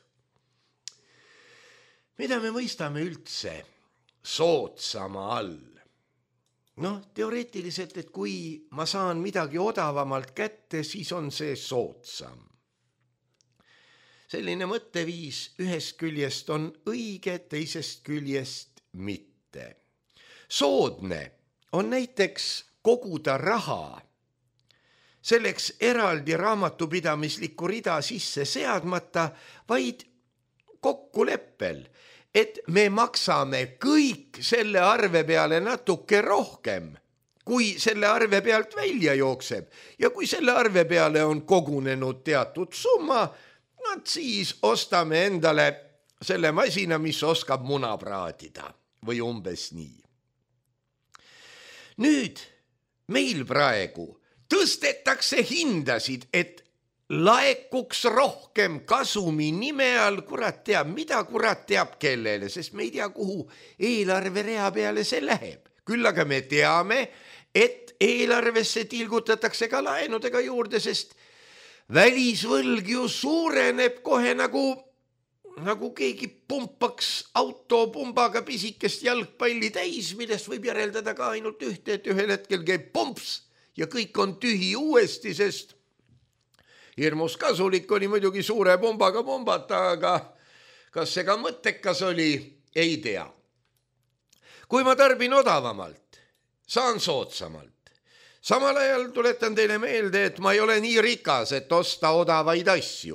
Mida me mõistame üldse soodsama all? Noh, teoreetiliselt, et kui ma saan midagi odavamalt kätte, siis on see soodsam. Selline mõtteviis ühest küljest on õige, teisest küljest mitte. Soodne on näiteks koguda raha, selleks eraldi raamatupidamislikku rida sisse seadmata, vaid kokkuleppel, et me maksame kõik selle arve peale natuke rohkem, kui selle arve pealt välja jookseb. Ja kui selle arve peale on kogunenud teatud summa, nad siis ostame endale selle masina, mis oskab muna praadida või umbes nii. Nüüd meil praegu tõstetakse hindasid, et laekuks rohkem kasumi nime all, kurat teab, mida kurat teab kellele, sest me ei tea, kuhu eelarverea peale see läheb. Küll aga me teame, et eelarvesse tilgutatakse ka laenudega juurde, sest välisvõlg ju suureneb kohe nagu, nagu keegi pumpaks autopumbaga pisikest jalgpalli täis, millest võib järeldada ka ainult ühte, et ühel hetkel käib pumps ja kõik on tühi uuesti, sest hirmus kasulik oli muidugi suure pumbaga pumbata, aga kas see ka mõttekas oli, ei tea. Kui ma tarbin odavamalt, saan soodsamalt. Samal ajal tuletan teile meelde, et ma ei ole nii rikas, et osta odavaid asju.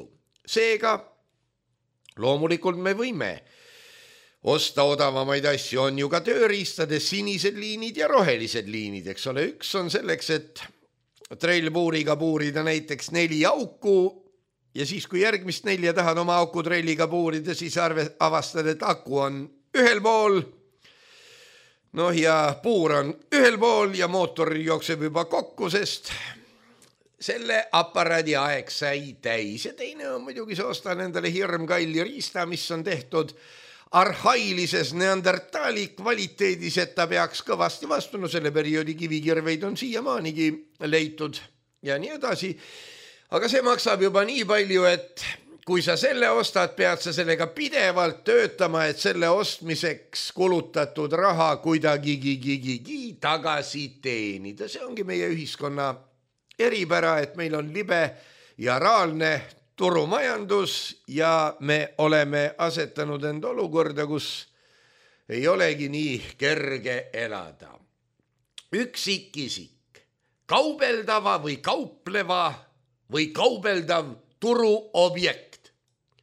seega loomulikult me võime osta odavamaid asju, on ju ka tööriistades sinised liinid ja rohelised liinid, eks ole, üks on selleks, et trellpuuriga puurida näiteks neli auku ja siis, kui järgmist nelja tahad oma auku trelliga puurida, siis arve, avastad, et aku on ühel pool, noh ja puur on ühel pool ja mootor jookseb juba kokku, sest selle aparaadi aeg sai täis. Ja teine on muidugi, sa ostan endale hirmkalli riista, mis on tehtud arhailises neandertaali kvaliteedis, et ta peaks kõvasti vastu, no selle perioodi kivikirveid on siiamaanigi leitud ja nii edasi. Aga see maksab juba nii palju, et kui sa selle ostad, pead sa sellega pidevalt töötama, et selle ostmiseks kulutatud raha kuidagi gigi tagasi teenida. See ongi meie ühiskonna eripära, et meil on libe ja raalne turumajandus ja me oleme asetanud end olukorda, kus ei olegi nii kerge elada. Üksikisik, kaubeldava või kaupleva või kaubeldav turuobjekt.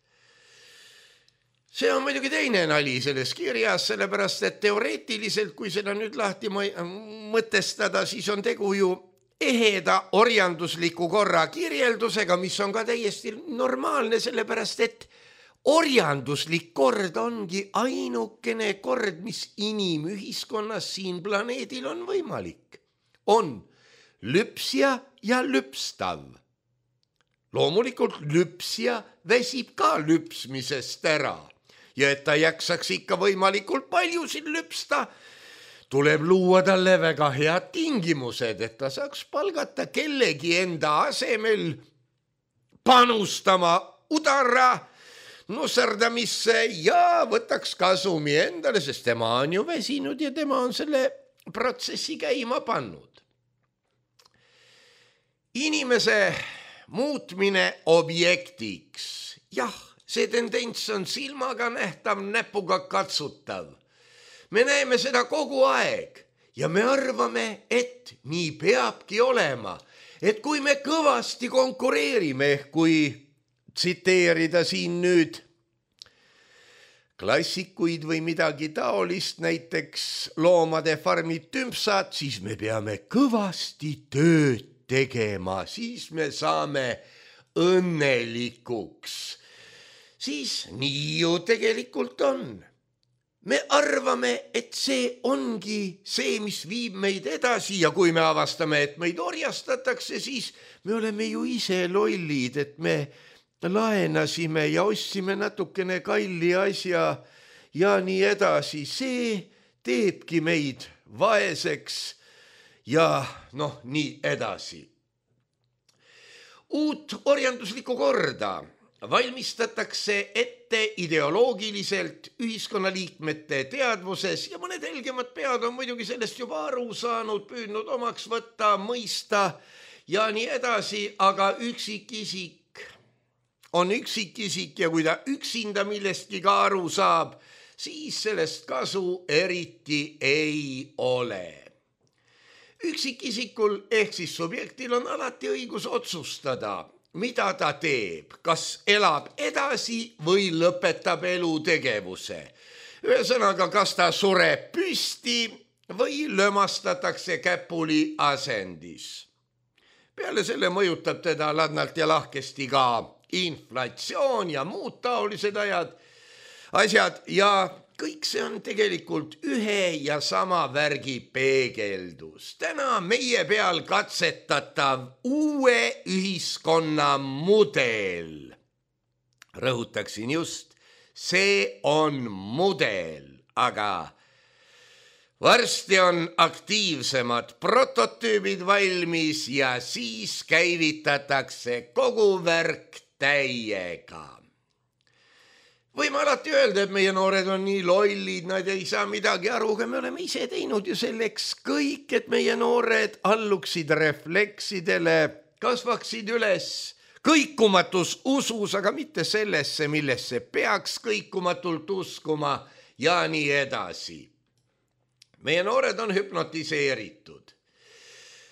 See on muidugi teine nali selles kirjas, sellepärast et teoreetiliselt, kui seda nüüd lahti mõtestada, siis on tegu ju eheda orjandusliku korra kirjeldusega, mis on ka täiesti normaalne, sellepärast et orjanduslik kord ongi ainukene kord, mis inimühiskonnas siin planeedil on võimalik. On lüpsja ja lüpstav. Loomulikult lüpsja väsib ka lüpsmisest ära ja et ta jaksaks ikka võimalikult palju siin lüpsta, tuleb luua talle väga head tingimused, et ta saaks palgata kellegi enda asemel panustama udara nusserdamisse ja võtaks kasumi endale, sest tema on ju väsinud ja tema on selle protsessi käima pannud. Inimese muutmine objektiks. Jah, see tendents on silmaga nähtav, näpuga katsutav. Me näeme seda kogu aeg ja me arvame, et nii peabki olema, et kui me kõvasti konkureerime, kui tsiteerida siin nüüd klassikuid või midagi taolist, näiteks loomade farmid tümpsad, siis me peame kõvasti tööd tegema, siis me saame õnnelikuks. Siis nii ju tegelikult on. Me arvame, et see ongi see, mis viib meid edasi ja kui me avastame, et meid orjastatakse, siis me oleme ju ise lollid, et me laenasime ja ostsime natukene kalli asja ja nii edasi. See teebki meid vaeseks ja noh, nii edasi. Uut orjanduslikku korda valmistatakse ette ideoloogiliselt ühiskonnaliikmete teadvuses ja mõned helgemad pead on muidugi sellest juba aru saanud, püüdnud omaks võtta, mõista ja nii edasi, aga üksikisik on üksikisik ja kui ta üksinda millestki ka aru saab, siis sellest kasu eriti ei ole. Üksikisikul ehk siis subjektil on alati õigus otsustada, mida ta teeb, kas elab edasi või lõpetab elutegevuse. Ühesõnaga, kas ta sureb püsti või lömastatakse käpuli asendis. Peale selle mõjutab teda ladnalt ja lahkesti ka inflatsioon ja muud taolised ajad, asjad ja kõik see on tegelikult ühe ja sama värgi peegeldus. Täna meie peal katsetatav uue ühiskonna mudel. Rõhutaksin just, see on mudel, aga varsti on aktiivsemad prototüübid valmis ja siis käivitatakse kogu värk täiega. Võime alati öelda, et meie noored on nii lollid, nad ei saa midagi aru, aga me oleme ise teinud ju selleks kõik, et meie noored alluksid refleksidele, kasvaksid üles kõikumatus usus, aga mitte sellesse, millesse peaks kõikumatult uskuma ja nii edasi. Meie noored on hüpnotiseeritud.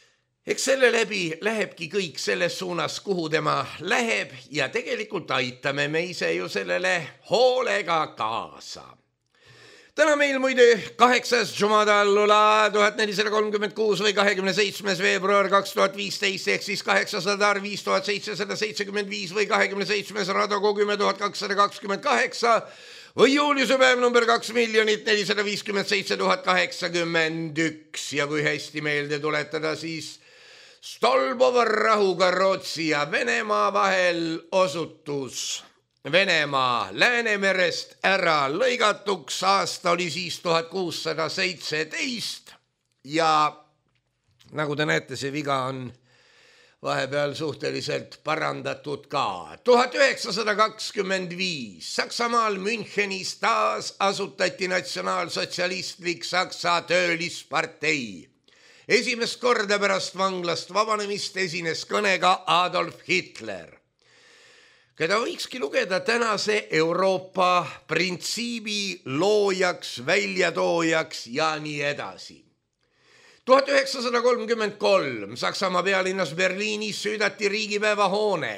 Eks selle läbi lähebki kõik selles suunas, kuhu tema läheb ja tegelikult aitame me ise ju sellele hoolega kaasa. Täna meil muide kaheksas Jumada al-Ula tuhat nelisada kolmkümmend kuus või kahekümne seitsmes veebruar kaks tuhat viisteist ehk siis kaheksasada viis tuhat seitsesada seitsekümmend viis või kahekümne seitsmes Radogu kümme tuhat kakssada kakskümmend kaheksa või juuliuse päev number kaks miljonit nelisada viiskümmend seitse tuhat kaheksakümmend üks ja kui hästi meelde tuletada, siis Stolbova rahuga Rootsi ja Venemaa vahel osutus Venemaa Läänemerest ära lõigatuks, aasta oli siis tuhat kuussada seitseteist ja nagu te näete, see viga on vahepeal suhteliselt parandatud ka. tuhat üheksasada kakskümmend viis Saksamaal Münchenis taas asutati natsionaalsotsialistlik Saksa töölispartei. Esimest korda pärast vanglast vabanemist esines kõnega Adolf Hitler, keda võikski lugeda tänase Euroopa printsiibi loojaks, väljatoojaks ja nii edasi. tuhat üheksasada kolmkümmend kolm Saksamaa pealinnas Berliinis süüdati riigipäeva hoone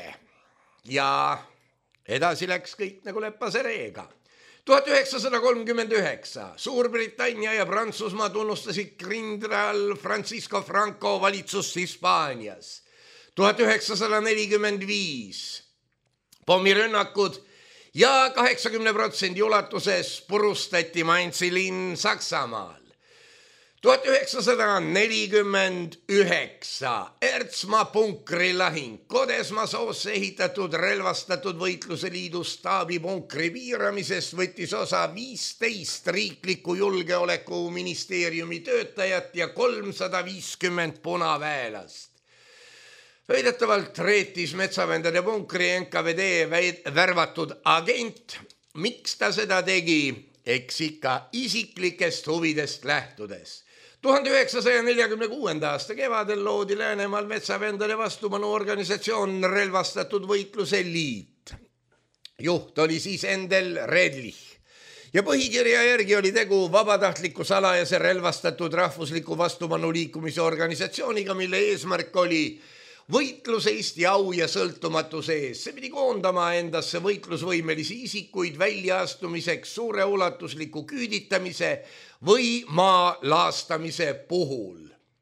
ja edasi läks kõik nagu lepase reega. tuhat üheksasada kolmkümmend üheksa Suurbritannia ja Prantsusmaa tunnustasid kindral Francisco Franco valitsust Hispaanias. tuhat üheksasada nelikümmend viis pommirünnakud ja kaheksakümne protsendi ulatuses purustati Mainzi linn Saksamaal. tuhat üheksasada nelikümmend üheksa Ertsmaa punkri lahing, Kodesmaa soosse ehitatud relvastatud võitluse liidu staabipunkri piiramisest võttis osa viisteist riikliku julgeoleku ministeeriumi töötajat ja kolmsada viiskümmend punaväelast. Väidetavalt reetis metsavendade punkri N K V D värvatud agent. Miks ta seda tegi? Eks ikka isiklikest huvidest lähtudes. tuhande üheksasaja neljakümne kuuenda aasta kevadel loodi Läänemaal metsavendade vastupanu organisatsioon relvastatud võitluse liit. Juht oli siis Endel Redlich ja põhikirja järgi oli tegu vabatahtliku salajase relvastatud rahvusliku vastupanu liikumise organisatsiooniga, mille eesmärk oli võitlus Eesti au ja sõltumatuse ees. See pidi koondama endasse võitlusvõimelisi isikuid väljaastumiseks suure ulatusliku küüditamise või maa laastamise puhul.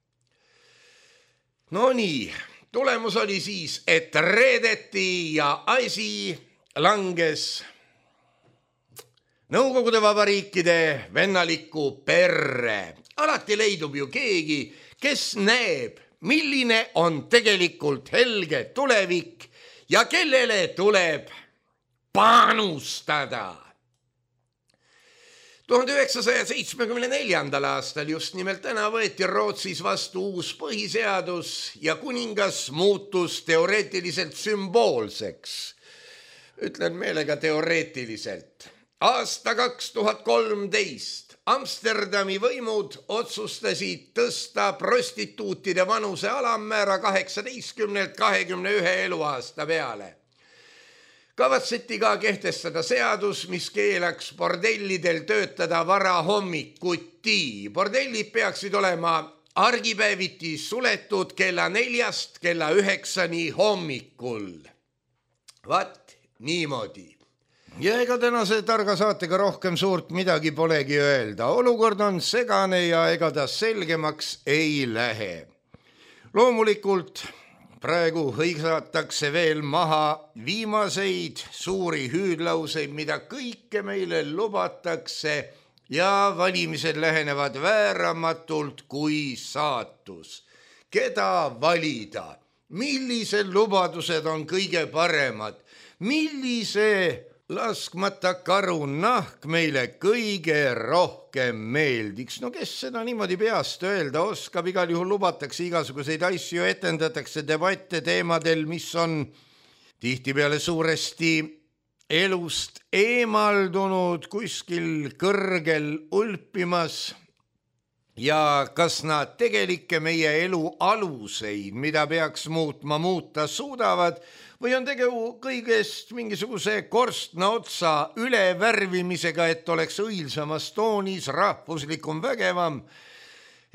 No nii, tulemus oli siis, et reedeti ja asi langes Nõukogude vabariikide vennalikku perre. Alati leidub ju keegi, kes näeb, milline on tegelikult helge tulevik ja kellele tuleb panustada. tuhande üheksasaja seitsmekümne neljandal aastal just nimelt täna võeti Rootsis vastu uus põhiseadus ja kuningas muutus teoreetiliselt sümboolseks. Ütlen meelega teoreetiliselt. Aasta kaks tuhat kolmteist Amsterdami võimud otsustasid tõsta prostituutide vanuse alammäära kaheksateistkümnelt kahekümne ühe eluaasta peale. Kavatseti ka kehtestada seadus, mis keelaks bordellidel töötada varahommikuti. Bordellid peaksid olema argipäeviti suletud kella neljast kella üheksani hommikul. Vat niimoodi. Ja ega tänase targa saatega rohkem suurt midagi polegi öelda. Olukord on segane ja ega ta selgemaks ei lähe. Loomulikult praegu hõisatakse veel maha viimaseid suuri hüüdlauseid, mida kõike meile lubatakse ja valimised lähenevad vääramatult kui saatus. Keda valida? Millised lubadused on kõige paremad? Millise laskmata karu nahk meile kõige rohkem meeldiks? No kes seda niimoodi peast öelda oskab, igal juhul lubatakse igasuguseid asju, etendatakse debatte teemadel, mis on tihtipeale suuresti elust eemaldunud, kuskil kõrgel ulpimas ja kas nad tegelikke meie elu aluseid, mida peaks muutma, muuta suudavad või on tegu kõigest mingisuguse korstna otsa ülevärvimisega, et oleks õilsamas toonis, rahvuslikum, vägevam.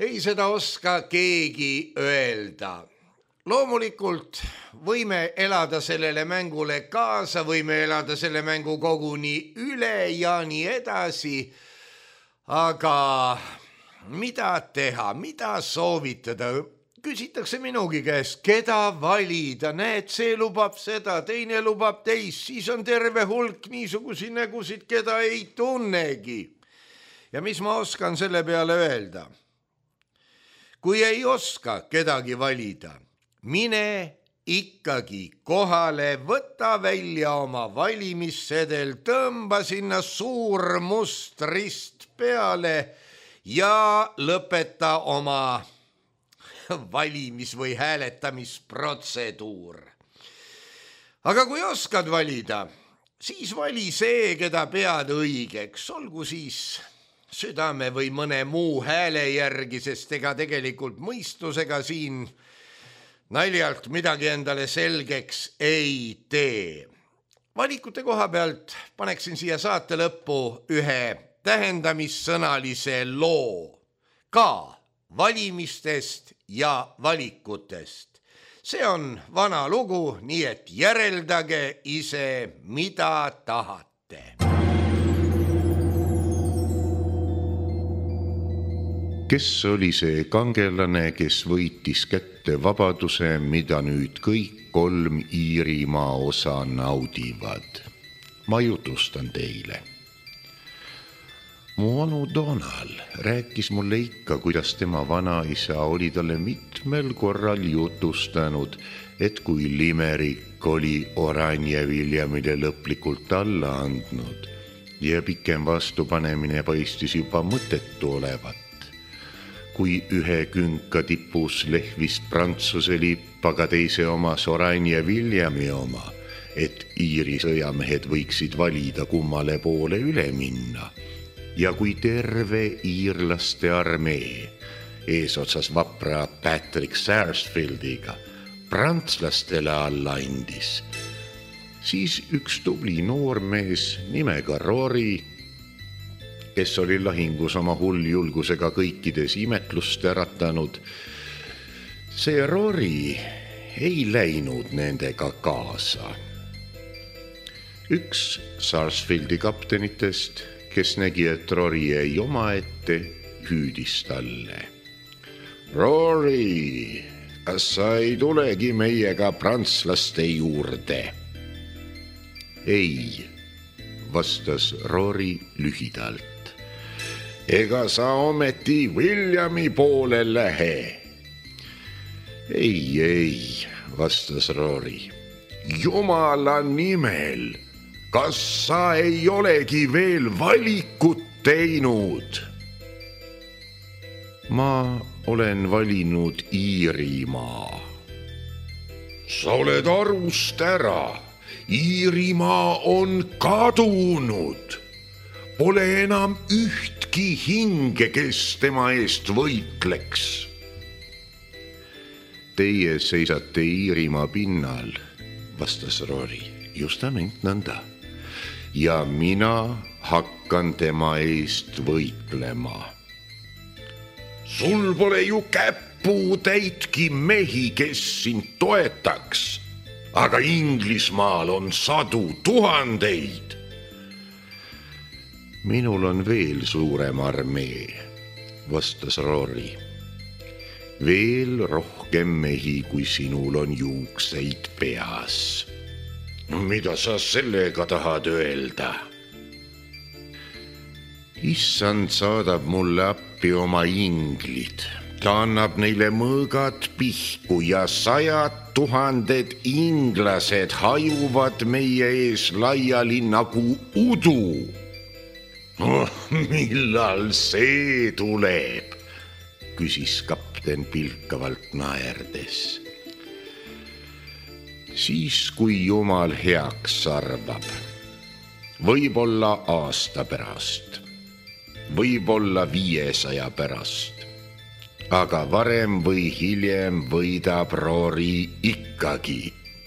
ei seda oska keegi öelda. Loomulikult võime elada sellele mängule kaasa, võime elada selle mängu koguni üle ja nii edasi, aga mida teha, mida soovitada? Küsitakse minugi käest, keda valida, näed, see lubab seda, teine lubab teist, siis on terve hulk niisugusi nägusid, keda ei tunnegi. Ja mis ma oskan selle peale öelda? Kui ei oska kedagi valida, mine ikkagi kohale, võta välja oma valimissedel, tõmba sinna suur must rist peale ja lõpeta oma valimis- või hääletamisprotseduur. Aga kui oskad valida, siis vali see, keda pead õigeks, olgu siis südame või mõne muu hääle järgi, sest ega tegelikult mõistusega siin naljalt midagi endale selgeks ei tee. Valikute koha pealt paneksin siia saate lõppu ühe tähendamissõnalise loo ka valimistest ja valikutest. See on vana lugu, nii et järeldage ise, mida tahate. Kes oli see kangelane, kes võitis kätte vabaduse, mida nüüd kõik kolm Iirimaa osa naudivad? Ma jutustan teile. Mu onu Donal rääkis mulle ikka, kuidas tema vanaisa oli talle mitmel korral jutustanud, et kui Limerick oli Oranje Williamile lõplikult alla andnud ja pikem vastupanemine paistis juba mõttetu olevat. Kui ühe künka tipus lehvist Prantsuse lipp, aga teise omas Oranje Williami oma, et Iiri sõjamehed võiksid valida, kummale poole üle minna. Ja kui terve iirlaste armee eesotsas vapra Patrick Sarsfieldiga prantslastele alla andis, siis üks tubli noormees nimega Rory, kes oli lahingus oma hulljulgusega kõikides imetlust äratanud, see Rory ei läinud nendega kaasa. Üks Sarsfieldi kaptenitest, kes nägi, et Rory ei oma ette, hüüdis talle. Rory, kas sa ei tulegi meiega prantslaste juurde? Ei, vastas Rory lühidalt. Ega sa ometi Williami poole lähe? Ei, ei, vastas Rory. Jumala nimel! Kas sa ei olegi veel valikut teinud? Ma olen valinud Iirimaa. Sa oled arust ära. Iirimaa on kadunud. Pole enam ühtki hinge, kes tema eest võitleks. Teie seisate Iirimaa pinnal, vastas Rory. Justament nõnda. Ja mina hakkan tema eest võitlema. Sul pole ju käputäitki mehi, kes sind toetaks, aga Inglismaal on sadu tuhandeid. Minul on veel suurem armee, vastas Rory. Veel rohkem mehi, kui sinul on juukseid peas. Mida sa sellega tahad öelda? Issand saadab mulle appi oma inglid. Ta annab neile mõõgad pihku ja sajad tuhanded inglased hajuvad meie ees laiali nagu udu. Oh, millal see tuleb? Küsis kapten pilkavalt naerdes. Siis, kui Jumal heaks arvab. Võib-olla aasta pärast. Võib-olla viiesaja pärast. Aga varem või hiljem võidab Rory ikkagi.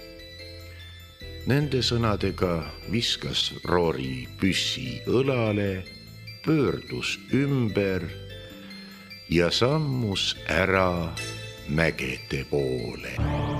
Nende sõnadega viskas Rory püssi õlale, pöördus ümber ja sammus ära mägede poole.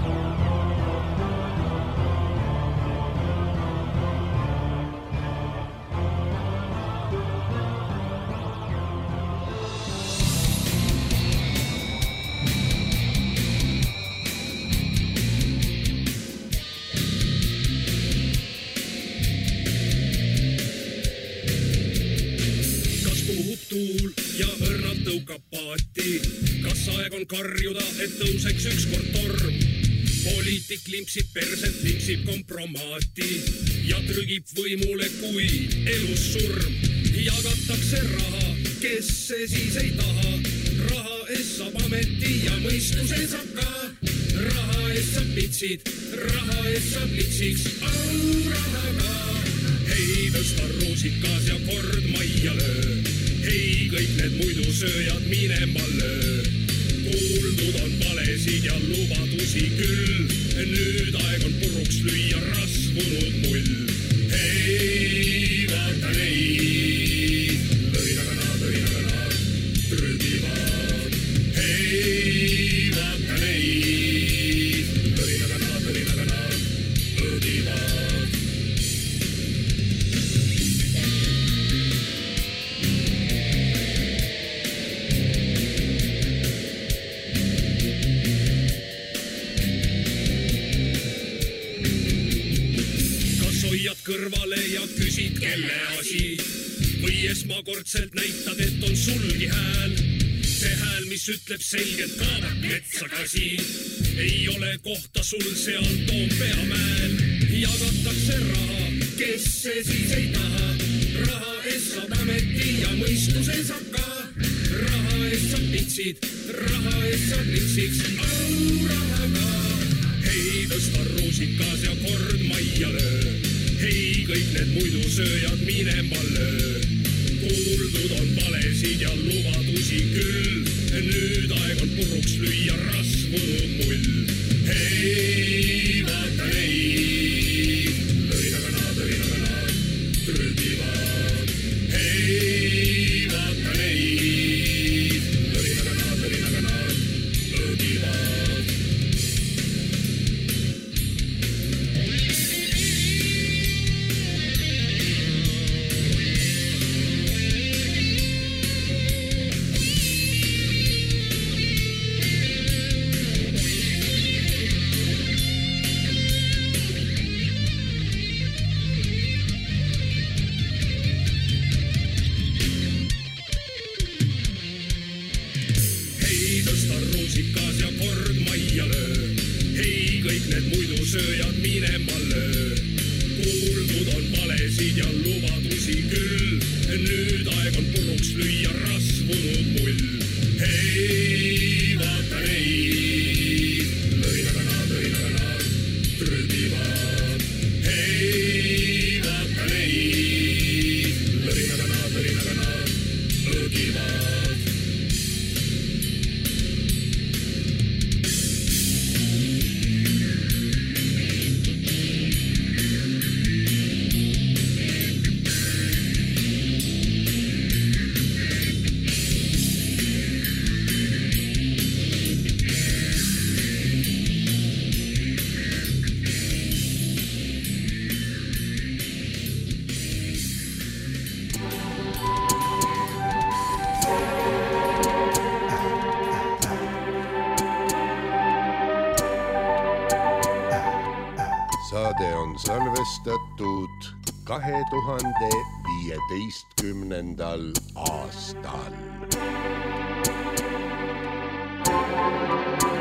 Ja õrnalt tõukab paati, kas aeg on karjuda, et tõuseks ükskord torm. Poliitik limpsib perset, limpsib kompromaati ja trügib võimule, kui elus surm. Jagatakse raha, kes see siis ei taha. Raha ees saab ameti ja mõistuse saab ka. Raha ees saab pitsid, raha ees saab litsiks, au raha ka. Hei, tõsta ruusikas ja kord majja löö. Hei, kõik need muidu sööjad minema löö. Kuuldud on valesid ja lubadusi küll. Nüüd aeg on puruks lüüa rasvunud mull. Hei, vaata neid. Lõinaga nad, lõinaga nad trügivad. Hei, vaata neid. Lõinaga nad, lõinaga nad õdivad. Kõrvale ja küsid, kelle asi või esmakordselt näitad, et on sulgi hääl. See hääl, mis ütleb selgelt kaavad metsakasi, ei ole kohta sul seal Toompea mäel. Jagatakse raha, kes see siis ei taha. Raha ees saab ameti ja mõistuse saab ka. Raha ees saab pitsid, raha ees saab litsiks, au raha ka. Hei, tõsta ruusikas ja kord majja löö. Hei, kõik need muidu sööjad minema löö. Kuuldud on valesid ja lubadusi küll. Nüüd aeg on puruks lüüa rasvunud mull. Hei, vaata neid. Lõinaga nad, lõinaga nad trügivad. Hei, vaata neid. Lõinaga nad, lõinaga nad õdivad. Ruusikas ja kord majja löö. Hei, kõik need muidu sööjad minema löö. Kuuldud on valesid ja lubadusi küll. Nüüd aeg on puruks lüüa rasvunud mull. Hei, vaata neid. Lõinaga nad, lõinaga nad trügivad. Hei, vaata neid. Lõinaga nad, lõinaga nad õgivad. Saade on salvestatud kahe tuhande viieteistkümnendal aastal.